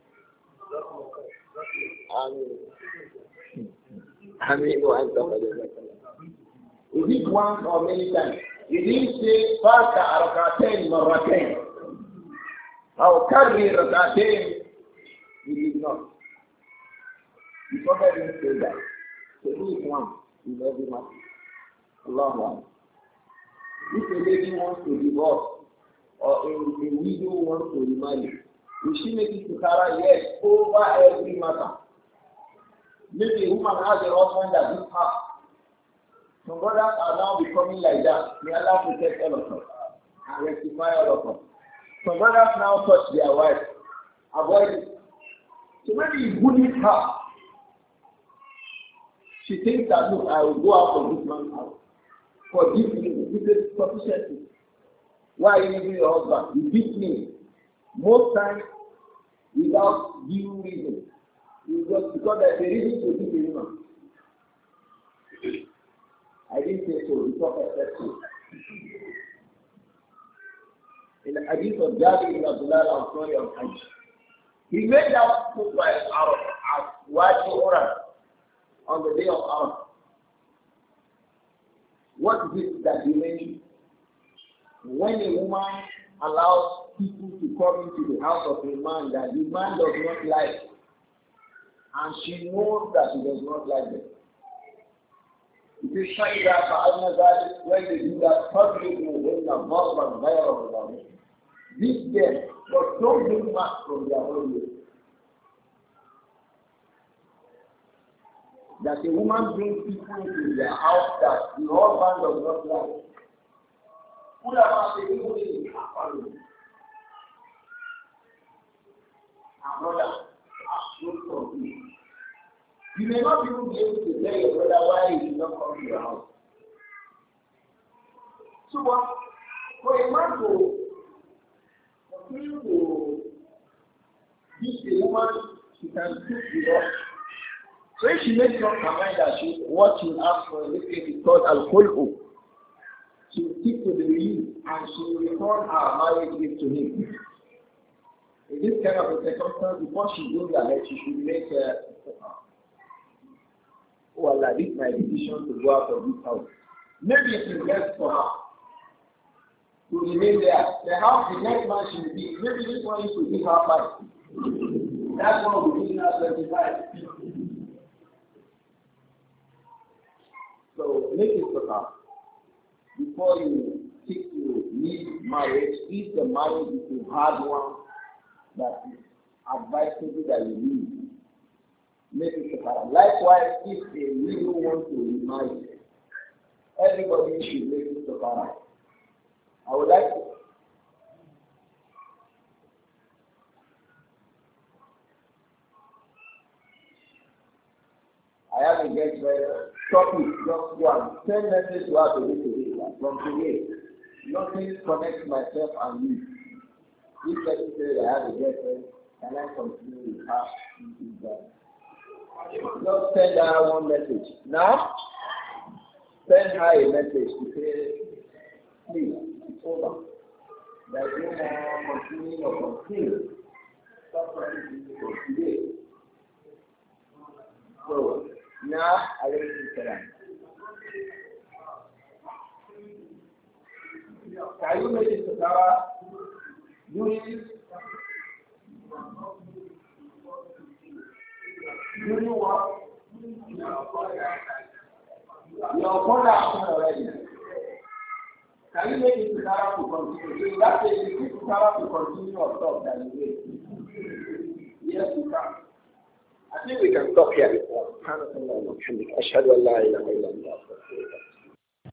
I mean, is it one or many times? You didn't say, Fata arakatain maratain. Or carry rakatain. You did not. You probably didn't say that. So who is one in every matter? Allah. If a lady wants to divorce or a widow wants to remarry, will she make it to Sahara? Yes, over every matter. Maybe a woman has a husband that is her. Some brothers are now becoming like that. May Allah protect all of us and rectify all of us. Some brothers now touch their wife. Avoid it. So maybe you bully her. She thinks that, look, I will go out of this man's house. For this reason, this is sufficiency. Why are you leaving your husband? You beat me. Most times, without due reason. Just because there's a reason to beat a woman. I didn't say so, the Prophet said so. In the hadith of Jabir ibn Abdullah al-Ansari of Hajj, he made that khutbah as Wadi Oran on the day of Arafah. What is it that he mentioned? When a woman allows people to come into the house of a man that the man does not like, and she knows that he does not like them. It is like that when they do that, public will the husband viral about it. This them, but don't bring back from their own way. That a woman brings people into their house that the husband does not like. Who about the people in her family? Our brother, good for you. You may not even be able to tell your brother why he did not come to your house. So, for a man to continue to beat a woman, she can cook the door. So if she makes up her mind that what she will ask for in this case is called al-khul'u. She will stick to the release and she will return her marriage gift to him. In this kind of a circumstance, before she goes ahead, she should make oh Allah, this is my decision to go out of this house. Maybe it is best for her to remain there. The house, the next man she will be, maybe this one is to give her 5. That one will be her 25. So make it for her. Before you seek to leave marriage, if the marriage is a hard one, that is advisable that you leave. Make it for her. Likewise, if a widow wants to remarry, everybody should make it for her. I would like to. I have a guest where topic just one. Send message to her today. From today, nothing connects myself and you. If person says I have a girlfriend, can I continue with her? Just send her one message. Now, send her a message to say, please, it's over. There is no more continuing or continue. Stop writing for today. So, now, I will say that. Can you make it to Sarah You know what? Your father already. Can you make it to Sarah to continue? So that is you to Sarah to continue or stop that way. Yes, you can. I think we can stop here.